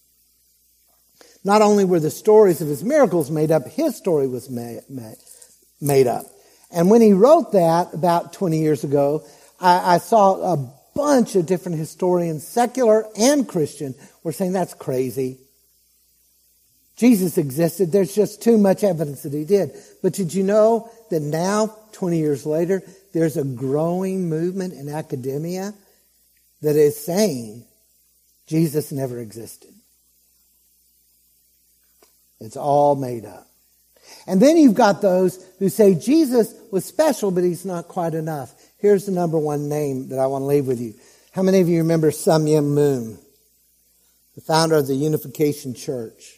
Not only were the stories of his miracles made up, his story was made, made up. And when he wrote that about twenty years ago, I, I saw a bunch of different historians, secular and Christian, were saying that's crazy. Jesus existed. There's just too much evidence that he did. But did you know that now, twenty years later, there's a growing movement in academia that is saying Jesus never existed. It's all made up. And then you've got those who say Jesus was special, but he's not quite enough. Here's the number one name that I want to leave with you. How many of you remember Sun Myung Moon, the founder of the Unification Church?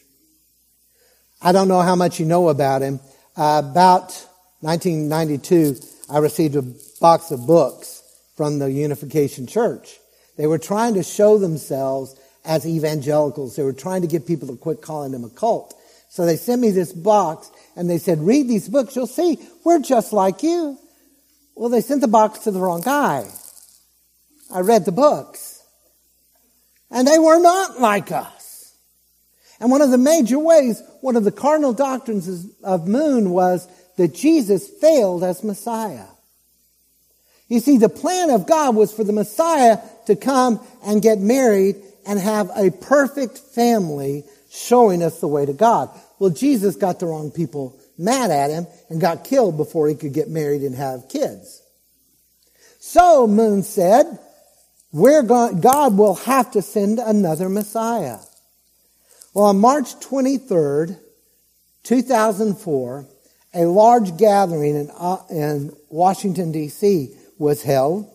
I don't know how much you know about him. Uh, about nineteen ninety-two, I received a box of books from the Unification Church. They were trying to show themselves as evangelicals. They were trying to get people to quit calling them a cult. So they sent me this box and they said, read these books, you'll see, we're just like you. Well, they sent the box to the wrong guy. I read the books. And they were not like us. And one of the major ways, one of the cardinal doctrines of Moon was that Jesus failed as Messiah. You see, the plan of God was for the Messiah to come and get married and have a perfect family showing us the way to God. Well, Jesus got the wrong people mad at him and got killed before he could get married and have kids. So Moon said, we're going, God will have to send another Messiah. Well, on March twenty-third, two thousand four, a large gathering in, uh, in Washington, D C was held.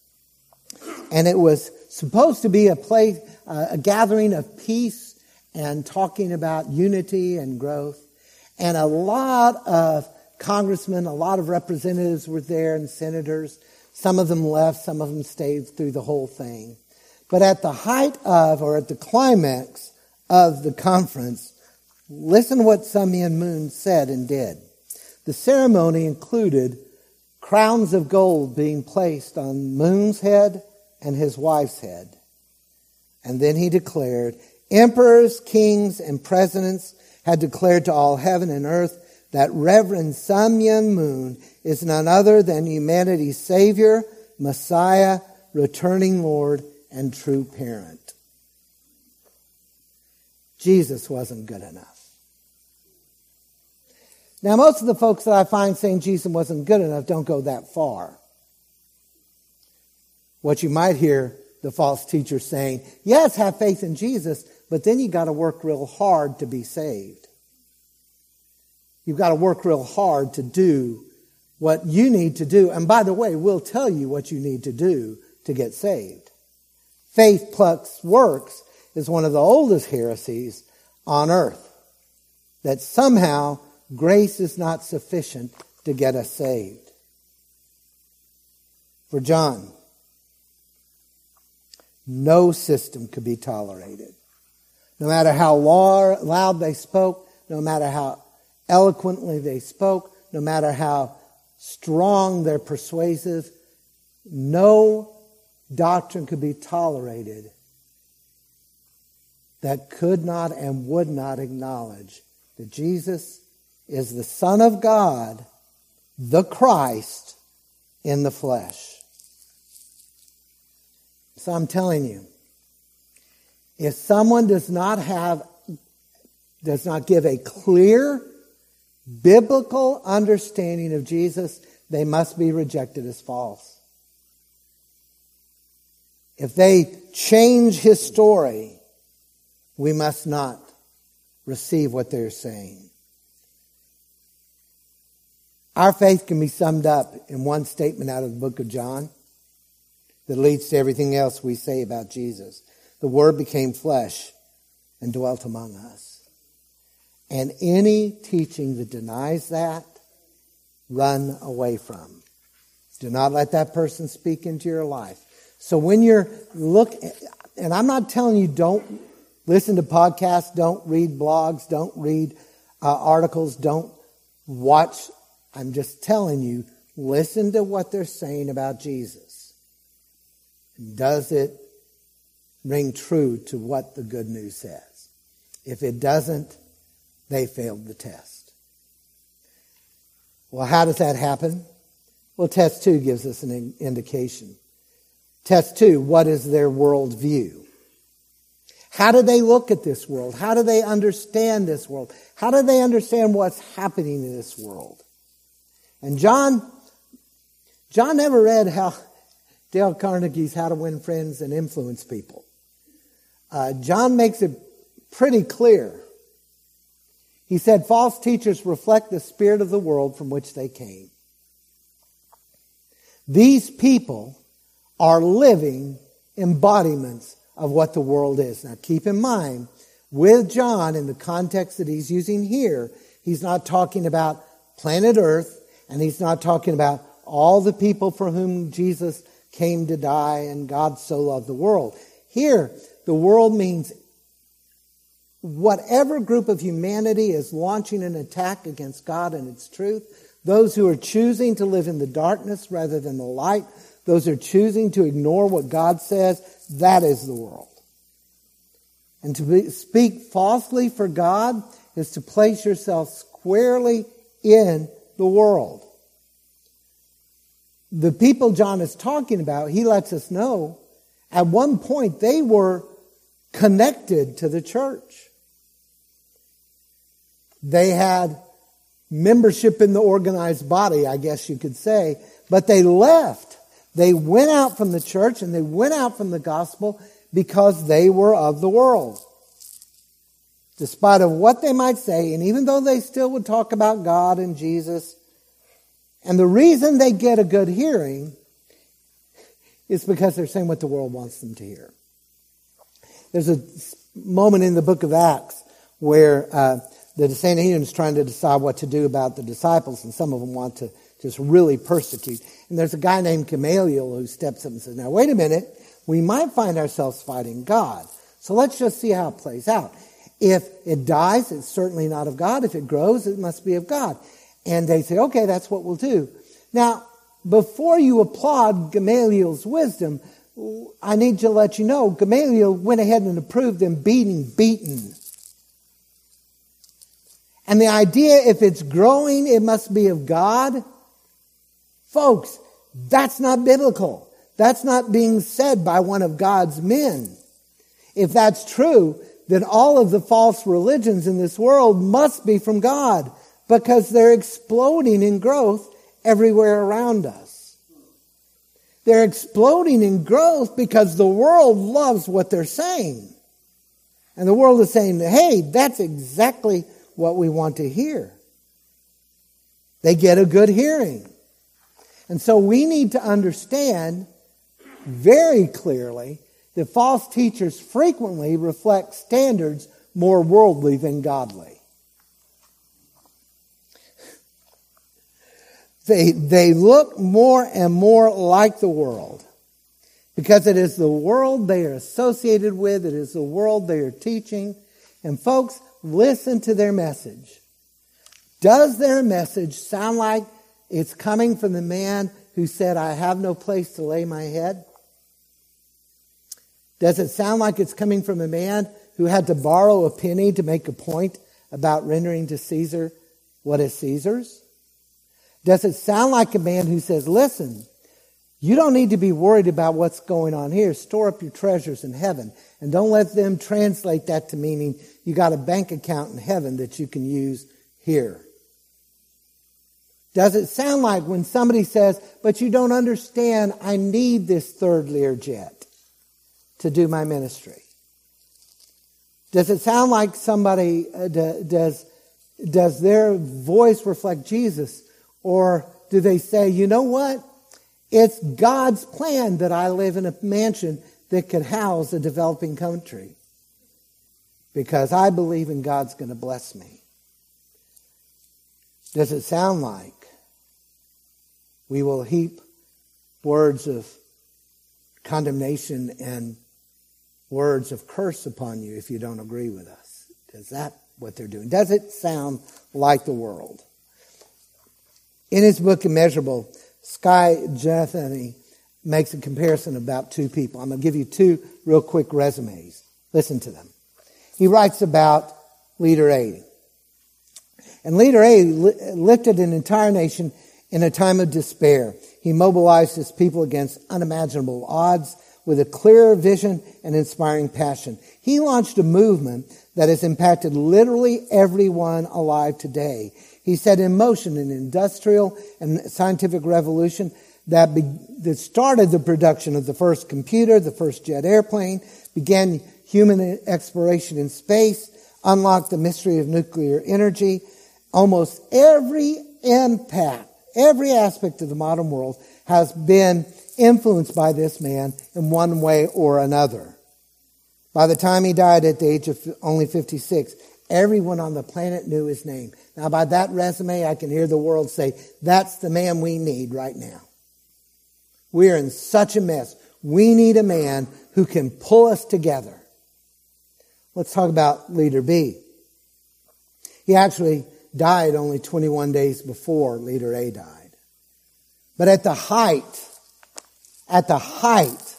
And it was supposed to be a place, uh, a gathering of peace and talking about unity and growth. And a lot of congressmen, a lot of representatives were there and senators. Some of them left, some of them stayed through the whole thing. But at the height of, or at the climax of the conference, listen to what Sun Myung Moon said and did. The ceremony included crowns of gold being placed on Moon's head and his wife's head. And then he declared, emperors, kings, and presidents had declared to all heaven and earth that Reverend Sun Myung Moon is none other than humanity's Savior, Messiah, returning Lord, and true parent. Jesus wasn't good enough. Now, most of the folks that I find saying Jesus wasn't good enough don't go that far. What you might hear the false teacher saying, yes, have faith in Jesus, but then you got to work real hard to be saved. You've got to work real hard to do what you need to do. And by the way, we'll tell you what you need to do to get saved. Faith plus works is one of the oldest heresies on earth. That somehow grace is not sufficient to get us saved. For John, no system could be tolerated. No matter how loud they spoke, no matter how eloquently they spoke, no matter how strong their persuasive, no doctrine could be tolerated that could not and would not acknowledge that Jesus is the Son of God, the Christ in the flesh. So I'm telling you, if someone does not have, does not give a clear biblical understanding of Jesus, they must be rejected as false. If they change his story, we must not receive what they're saying. Our faith can be summed up in one statement out of the book of John that leads to everything else we say about Jesus. The Word became flesh and dwelt among us. And any teaching that denies that, run away from. Do not let that person speak into your life. So when you're look, and I'm not telling you don't listen to podcasts, don't read blogs, don't read uh, articles, don't watch. I'm just telling you, listen to what they're saying about Jesus. Does it ring true to what the good news says? If it doesn't, they failed the test. Well, how does that happen? Well, test two gives us an in- indication. Test two, what is their worldview? How do they look at this world? How do they understand this world? How do they understand what's happening in this world? And John, John never read how Dale Carnegie's How to Win Friends and Influence People. Uh, John makes it pretty clear. He said, false teachers reflect the spirit of the world from which they came. These people are living embodiments of what the world is. Now keep in mind, with John, in the context that he's using here, he's not talking about planet Earth, and he's not talking about all the people for whom Jesus came to die and God so loved the world. Here, the world means whatever group of humanity is launching an attack against God and its truth, those who are choosing to live in the darkness rather than the light, those who are choosing to ignore what God says, that is the world. And to be, speak falsely for God is to place yourself squarely in the world. The people John is talking about, he lets us know, at one point they were connected to the church. They had membership in the organized body, I guess you could say, but they left. They went out from the church and they went out from the gospel because they were of the world. Despite of what they might say, and even though they still would talk about God and Jesus, and the reason they get a good hearing is because they're saying what the world wants them to hear. There's a moment in the book of Acts where uh, the Sanhedrin is trying to decide what to do about the disciples, and some of them want to just really persecute. And there's a guy named Gamaliel who steps up and says, now wait a minute, we might find ourselves fighting God. So let's just see how it plays out. If it dies, it's certainly not of God. If it grows, it must be of God. And they say, okay, that's what we'll do. Now, before you applaud Gamaliel's wisdom, I need to let you know, Gamaliel went ahead and approved them being beaten. And the idea, if it's growing, it must be of God. Folks, that's not biblical. That's not being said by one of God's men. If that's true, then all of the false religions in this world must be from God, because they're exploding in growth everywhere around us. They're exploding in growth because the world loves what they're saying. And the world is saying, hey, that's exactly what we want to hear. They get a good hearing. And so we need to understand very clearly that false teachers frequently reflect standards more worldly than godly. They, they look more and more like the world because it is the world they are associated with. It is the world they are teaching. And folks, listen to their message. Does their message sound like it's coming from the man who said, I have no place to lay my head? Does it sound like it's coming from a man who had to borrow a penny to make a point about rendering to Caesar what is Caesar's? Does it sound like a man who says, listen, you don't need to be worried about what's going on here. Store up your treasures in heaven. And don't let them translate that to meaning you got a bank account in heaven that you can use here. Does it sound like when somebody says, but you don't understand, I need this third Learjet to do my ministry? Does it sound like somebody, uh, does, does their voice reflect Jesus Or do they say, you know what? It's God's plan that I live in a mansion that could house a developing country, because I believe in God's going to bless me. Does it sound like we will heap words of condemnation and words of curse upon you if you don't agree with us? Is that what they're doing? Does it sound like the world? In his book Immeasurable, Sky Jethani makes a comparison about two people. I'm going to give you two real quick resumes. Listen to them. He writes about Leader A. And Leader A lifted an entire nation in a time of despair. He mobilized his people against unimaginable odds with a clear vision and inspiring passion. He launched a movement that has impacted literally everyone alive today. He set in motion an industrial and scientific revolution that, be, that started the production of the first computer, the first jet airplane, began human exploration in space, unlocked the mystery of nuclear energy. Almost every impact, every aspect of the modern world has been influenced by this man in one way or another. By the time he died at the age of only fifty-six, everyone on the planet knew his name. Now, by that resume, I can hear the world say, that's the man we need right now. We are in such a mess. We need a man who can pull us together. Let's talk about Leader B. He actually died only twenty-one days before Leader A died. But at the height, at the height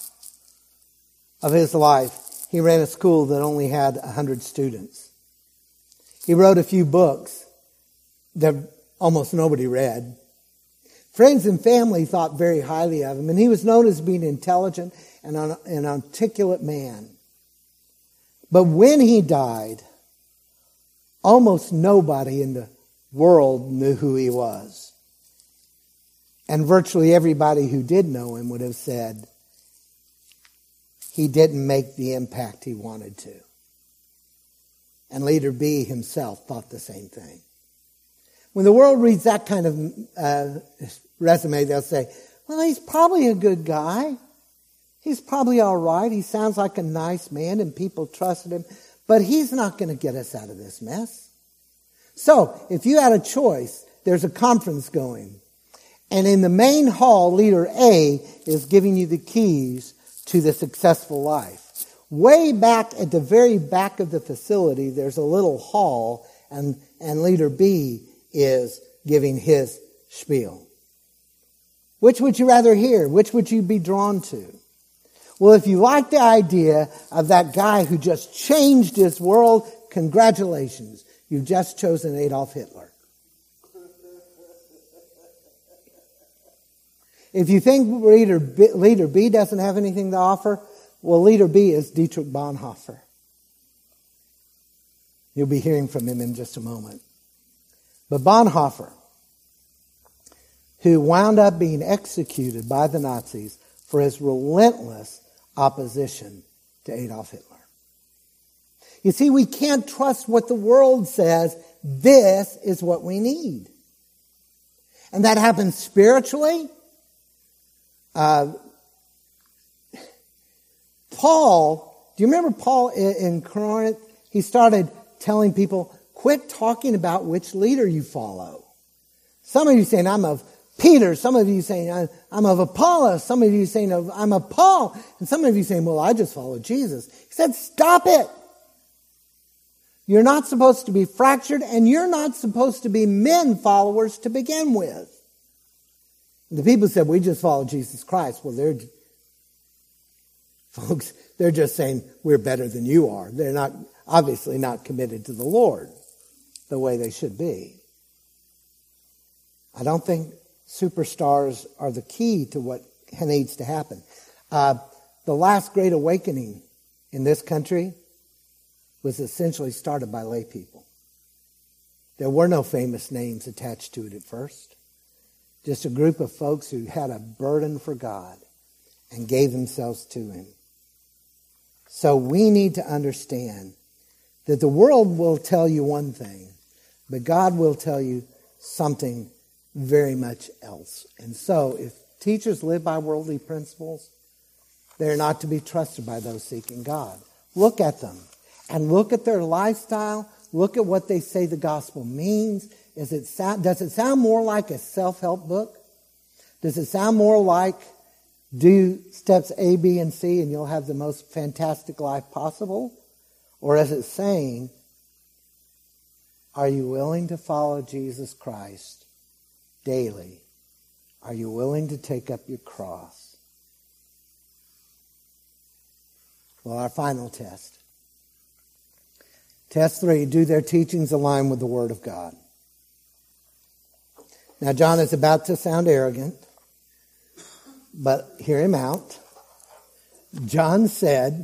of his life, he ran a school that only had one hundred students. He wrote a few books that almost nobody read. Friends and family thought very highly of him, and he was known as being intelligent and an articulate man. But when he died, almost nobody in the world knew who he was. And virtually everybody who did know him would have said he didn't make the impact he wanted to. And Leader B himself thought the same thing. When the world reads that kind of uh, resume, they'll say, well, he's probably a good guy. He's probably all right. He sounds like a nice man and people trusted him. But he's not going to get us out of this mess. So, if you had a choice, there's a conference going. And in the main hall, Leader A is giving you the keys to the successful life. Way back at the very back of the facility, there's a little hall, and, and Leader B is giving his spiel. Which would you rather hear? Which would you be drawn to? Well, if you like the idea of that guy who just changed his world, congratulations. You've just chosen Adolf Hitler. If you think Leader B, Leader B doesn't have anything to offer, well, Leader B is Dietrich Bonhoeffer. You'll be hearing from him in just a moment. But Bonhoeffer, who wound up being executed by the Nazis for his relentless opposition to Adolf Hitler. You see, we can't trust what the world says. This is what we need. And that happens spiritually. Uh, Paul, do you remember Paul in, in Corinth? He started telling people, quit talking about which leader you follow. Some of you saying, I'm of Peter. Some of you saying, I'm of Apollos. Some of you saying, I'm of Paul. And some of you saying, well, I just follow Jesus. He said, stop it. You're not supposed to be fractured, and you're not supposed to be men followers to begin with. And the people said, we just follow Jesus Christ. Well, they're, folks, they're just saying, we're better than you are. They're not, obviously not committed to the Lord the way they should be. I don't think superstars are the key to what needs to happen. Uh, the last great awakening in this country was essentially started by lay people. There were no famous names attached to it at first. Just a group of folks who had a burden for God and gave themselves to Him. So we need to understand that the world will tell you one thing, but God will tell you something very much else. And so, if teachers live by worldly principles, they're not to be trusted by those seeking God. Look at them and look at their lifestyle. Look at what they say the gospel means. Is it sound, does it sound more like a self-help book? Does it sound more like do steps A, B, and C and you'll have the most fantastic life possible? Or is it saying, are you willing to follow Jesus Christ daily? Are you willing to take up your cross? Well, our final test. Test three, do their teachings align with the Word of God? Now, John is about to sound arrogant, but hear him out. John said,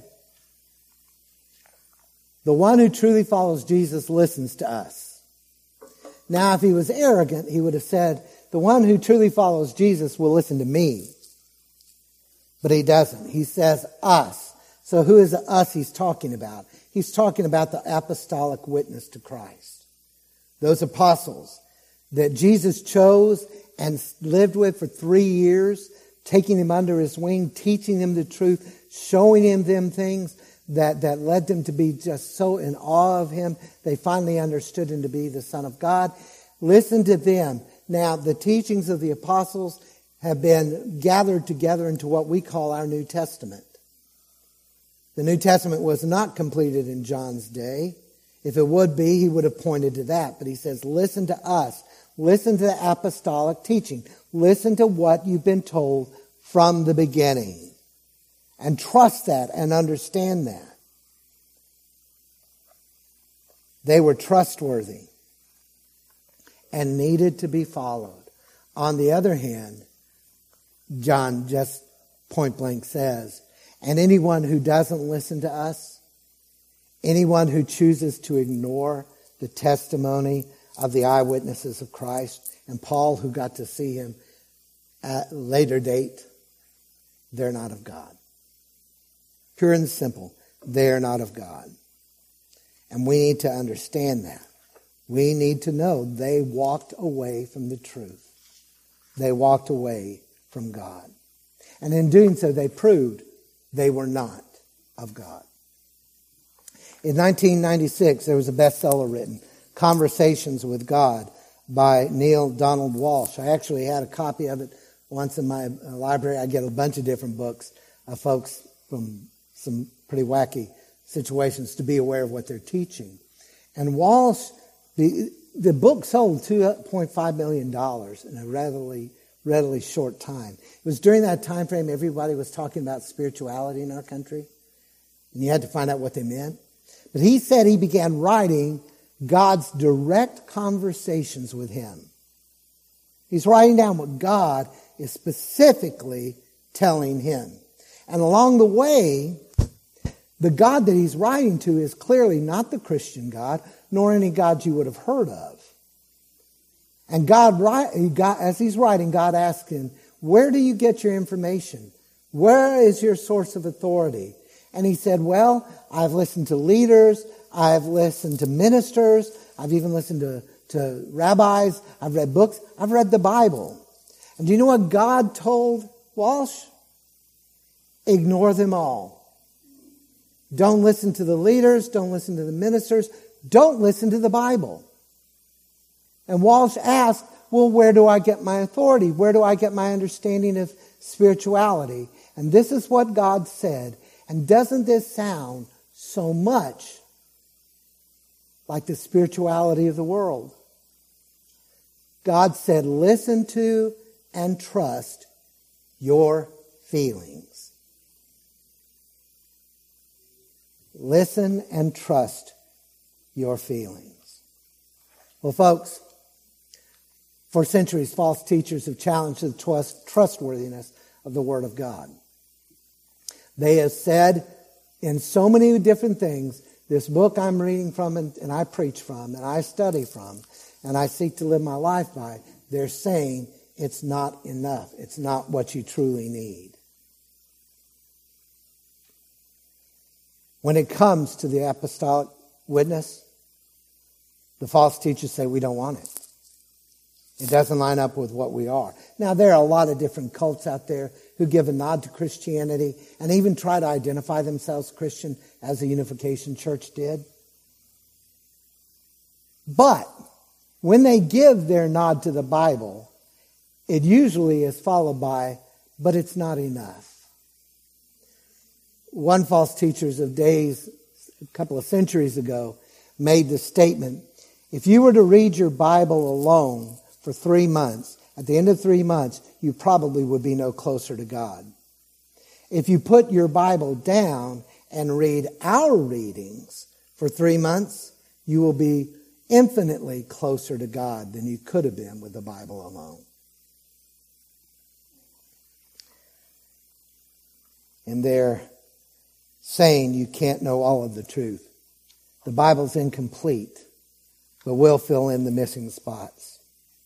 the one who truly follows Jesus listens to us. Now, if he was arrogant, he would have said, the one who truly follows Jesus will listen to me. But he doesn't. He says us. So who is the us he's talking about? He's talking about the apostolic witness to Christ. Those apostles that Jesus chose and lived with for three years, taking them under his wing, teaching them the truth, showing him them things that, that led them to be just so in awe of him. They finally understood him to be the Son of God. Listen to them. Now, the teachings of the apostles have been gathered together into what we call our New Testament. The New Testament was not completed in John's day. If it would be, he would have pointed to that. But he says, listen to us. Listen to the apostolic teaching. Listen to what you've been told from the beginning. And trust that and understand that. They were trustworthy and needed to be followed. On the other hand, John just point blank says, and anyone who doesn't listen to us, anyone who chooses to ignore the testimony of the eyewitnesses of Christ, and Paul who got to see him at a later date, they're not of God. Pure and simple, they're not of God. And we need to understand that. We need to know they walked away from the truth. They walked away from God. And in doing so, they proved they were not of God. In nineteen ninety-six, there was a bestseller written, Conversations with God, by Neil Donald Walsh. I actually had a copy of it once in my library. I get a bunch of different books of folks from some pretty wacky situations to be aware of what they're teaching. And Walsh, the, the book sold two point five million dollars in a readily readily short time. It was during that time frame everybody was talking about spirituality in our country, and you had to find out what they meant. But he said he began writing God's direct conversations with him. He's writing down what God is specifically telling him. And along the way, the God that he's writing to is clearly not the Christian God, nor any God you would have heard of. And God, as he's writing, God asked him, where do you get your information? Where is your source of authority? And he said, well, I've listened to leaders, I've listened to ministers, I've even listened to, to rabbis, I've read books, I've read the Bible. And do you know what God told Walsh? Ignore them all. Don't listen to the leaders, don't listen to the ministers, don't listen to the Bible. And Walsh asked, well, where do I get my authority? Where do I get my understanding of spirituality? And this is what God said. And doesn't this sound so much like the spirituality of the world? God said, listen to and trust your feelings. Listen and trust your feelings. Well, folks, for centuries, false teachers have challenged the trust, trustworthiness of the Word of God. They have said in so many different things, this book I'm reading from and, and I preach from and I study from and I seek to live my life by, they're saying it's not enough. It's not what you truly need. When it comes to the apostolic witness, the false teachers say we don't want it. It doesn't line up with what we are. Now, there are a lot of different cults out there who give a nod to Christianity and even try to identify themselves Christian, as the Unification Church did. But when they give their nod to the Bible, it usually is followed by, but it's not enough. One false teachers of days, a couple of centuries ago, made the statement, if you were to read your Bible alone for three months, at the end of three months, you probably would be no closer to God. If you put your Bible down and read our readings for three months, you will be infinitely closer to God than you could have been with the Bible alone. And they're saying you can't know all of the truth. The Bible's incomplete, but we'll fill in the missing spots.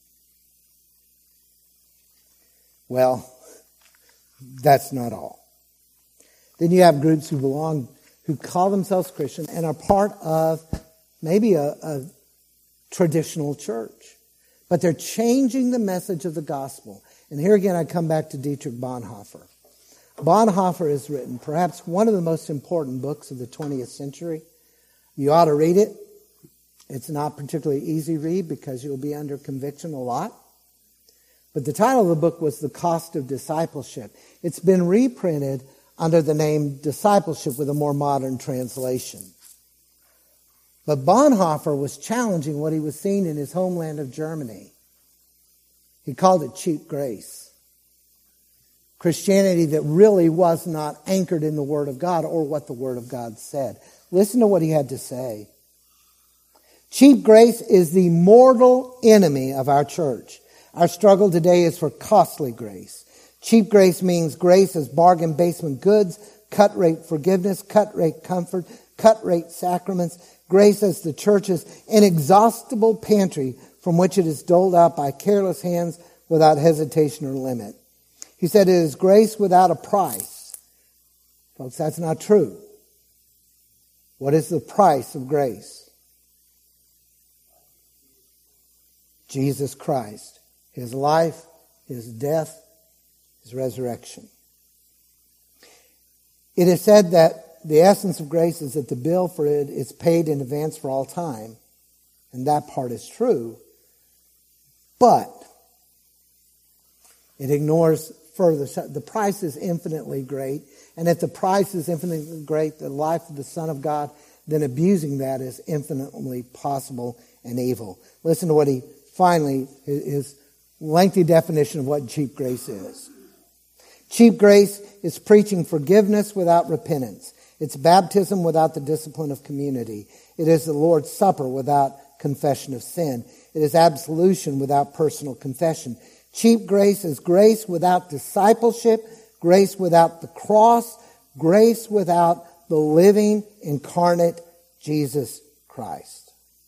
Well, that's not all. Then you have groups who belong, who call themselves Christian and are part of maybe a, a traditional church. But they're changing the message of the gospel. And here again I come back to Dietrich Bonhoeffer. Bonhoeffer has written perhaps one of the most important books of the twentieth century. You ought to read it. It's not particularly easy read because you'll be under conviction a lot. But the title of the book was The Cost of Discipleship. It's been reprinted under the name Discipleship with a more modern translation. But Bonhoeffer was challenging what he was seeing in his homeland of Germany. He called it cheap grace. Christianity that really was not anchored in the Word of God or what the Word of God said. Listen to what he had to say. Cheap grace is the mortal enemy of our church. Our struggle today is for costly grace. Cheap grace means grace as bargain basement goods, cut rate forgiveness, cut rate comfort, cut rate sacraments. Grace as the church's inexhaustible pantry from which it is doled out by careless hands without hesitation or limit. He said it is grace without a price. Folks, that's not true. What is the price of grace? Jesus Christ. His life, His death, His resurrection. It is said that the essence of grace is that the bill for it is paid in advance for all time. And that part is true. But it ignores further. The price is infinitely great. And if the price is infinitely great, the life of the Son of God, then abusing that is infinitely possible and evil. Listen to what he finally, his lengthy definition of what cheap grace is. Cheap grace is preaching forgiveness without repentance. It's baptism without the discipline of community. It is the Lord's Supper without confession of sin. It is absolution without personal confession. Cheap grace is grace without discipleship, grace without the cross, grace without the living, incarnate Jesus Christ.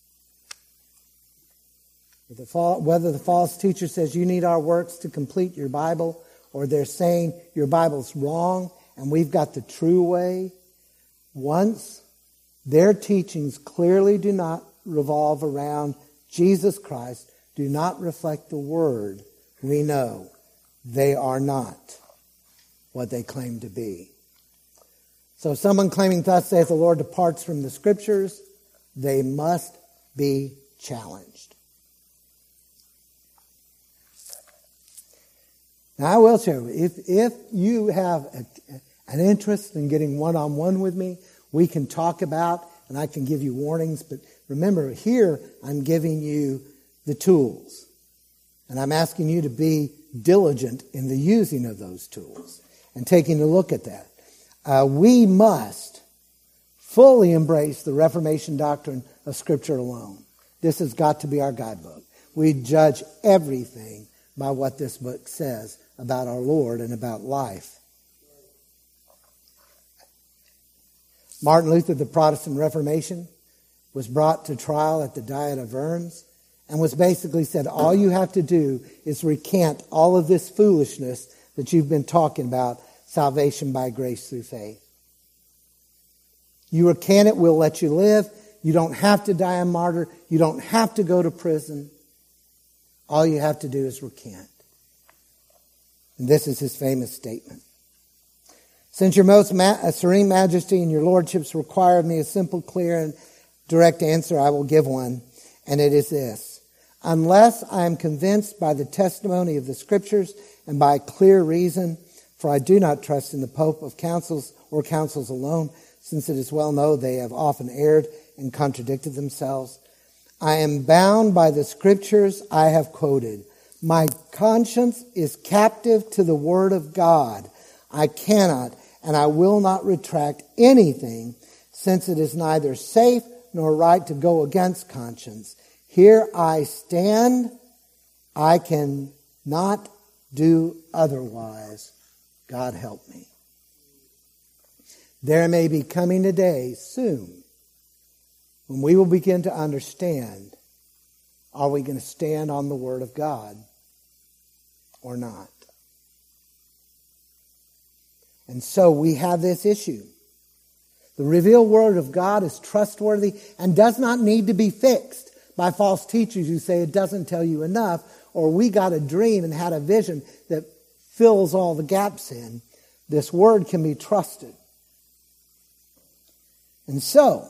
Whether the false teacher says you need our works to complete your Bible, or they're saying your Bible's wrong and we've got the true way, once their teachings clearly do not revolve around Jesus Christ, do not reflect the Word, we know they are not what they claim to be. So someone claiming thus saith the Lord departs from the Scriptures, they must be challenged. Now I will share, if, if you have a, an interest in getting one-on-one with me, we can talk about, and I can give you warnings, but remember, here I'm giving you the tools. And I'm asking you to be diligent in the using of those tools and taking a look at that. Uh, we must fully embrace the Reformation doctrine of Scripture alone. This has got to be our guidebook. We judge everything by what this book says about our Lord and about life. Martin Luther, the Protestant Reformation, was brought to trial at the Diet of Worms and was basically said, all you have to do is recant all of this foolishness that you've been talking about, salvation by grace through faith. You recant it, we'll let you live. You don't have to die a martyr. You don't have to go to prison. All you have to do is recant. And this is his famous statement. Since your most ma- serene majesty and your lordships require of me a simple, clear, and direct answer, I will give one. And it is this. Unless I am convinced by the testimony of the Scriptures and by clear reason, for I do not trust in the Pope of councils or councils alone, since it is well known they have often erred and contradicted themselves. I am bound by the Scriptures I have quoted. My conscience is captive to the Word of God. I cannot and I will not retract anything, since it is neither safe nor right to go against conscience. Here I stand. I can not do otherwise. God help me. There may be coming a day soon when we will begin to understand, are we going to stand on the Word of God or not? And so we have this issue. The revealed Word of God is trustworthy and does not need to be fixed by false teachers who say it doesn't tell you enough, or we got a dream and had a vision that fills all the gaps in. This Word can be trusted. And so,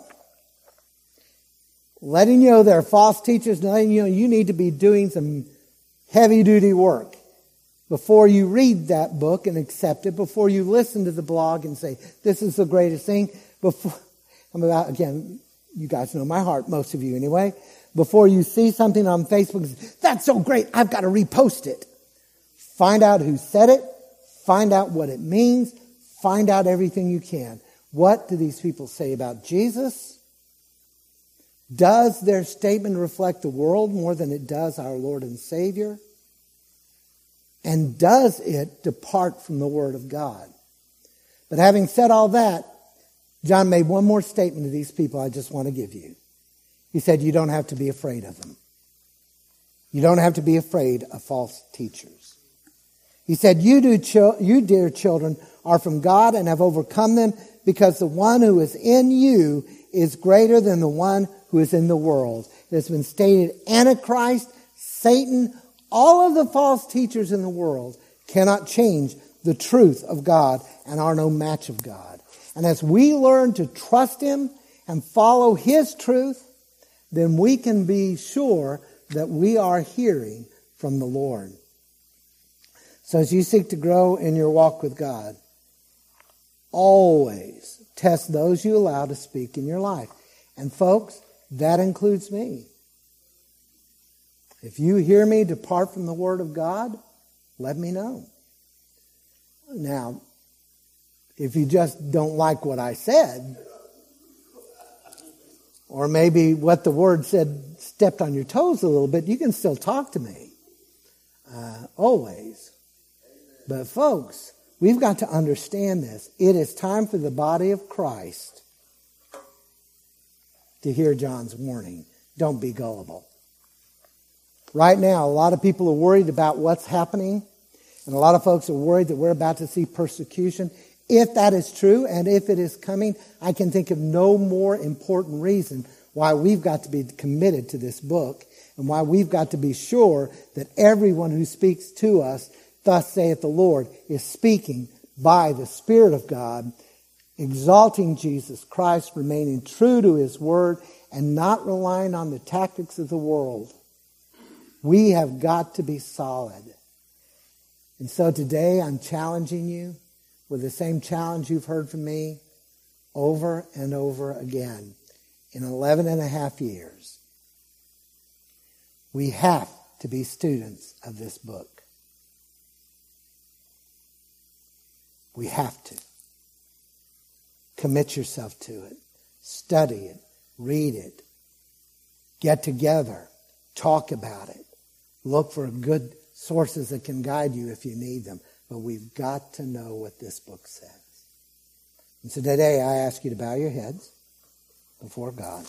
letting you know there are false teachers, letting you know you need to be doing some heavy-duty work before you read that book and accept it, before you listen to the blog and say, this is the greatest thing. Before, I'm about, again, you guys know my heart, most of you anyway. Before you see something on Facebook, that's so great, I've got to repost it. Find out who said it. Find out what it means. Find out everything you can. What do these people say about Jesus? Does their statement reflect the world more than it does our Lord and Savior? And does it depart from the Word of God? But having said all that, John made one more statement to these people I just want to give you. He said, you don't have to be afraid of them. You don't have to be afraid of false teachers. He said, you, do chil- you dear children, are from God and have overcome them, because the one who is in you is greater than the one who is in the world. It has been stated, Antichrist, Satan, all of the false teachers in the world cannot change the truth of God and are no match of God. And as we learn to trust Him and follow His truth, then we can be sure that we are hearing from the Lord. So as you seek to grow in your walk with God, always test those you allow to speak in your life. And folks, that includes me. If you hear me depart from the Word of God, let me know. Now, if you just don't like what I said, or maybe what the Word said stepped on your toes a little bit, you can still talk to me. Uh, always. But folks, we've got to understand this. It is time for the body of Christ to hear John's warning. Don't be gullible. Right now, a lot of people are worried about what's happening, and a lot of folks are worried that we're about to see persecution. If that is true, and if it is coming, I can think of no more important reason why we've got to be committed to this book, and why we've got to be sure that everyone who speaks to us, thus saith the Lord, is speaking by the Spirit of God, exalting Jesus Christ, remaining true to His Word, and not relying on the tactics of the world. We have got to be solid. And so today I'm challenging you with the same challenge you've heard from me over and over again in eleven and a half years. We have to be students of this book. We have to. Commit yourself to it. Study it. Read it. Get together. Talk about it. Look for good sources that can guide you if you need them. But we've got to know what this book says. And so today I ask you to bow your heads before God.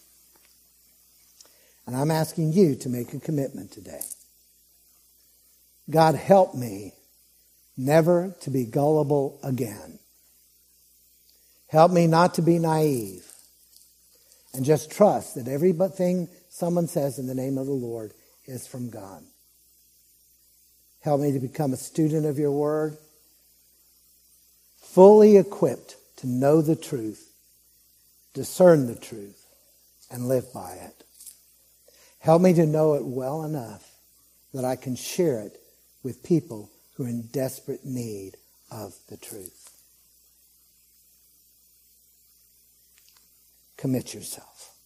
And I'm asking you to make a commitment today. God, help me never to be gullible again. Help me not to be naive. And just trust that everything someone says in the name of the Lord is from God. Help me to become a student of your word, fully equipped to know the truth, discern the truth, and live by it. Help me to know it well enough that I can share it with people who are in desperate need of the truth. Commit yourself.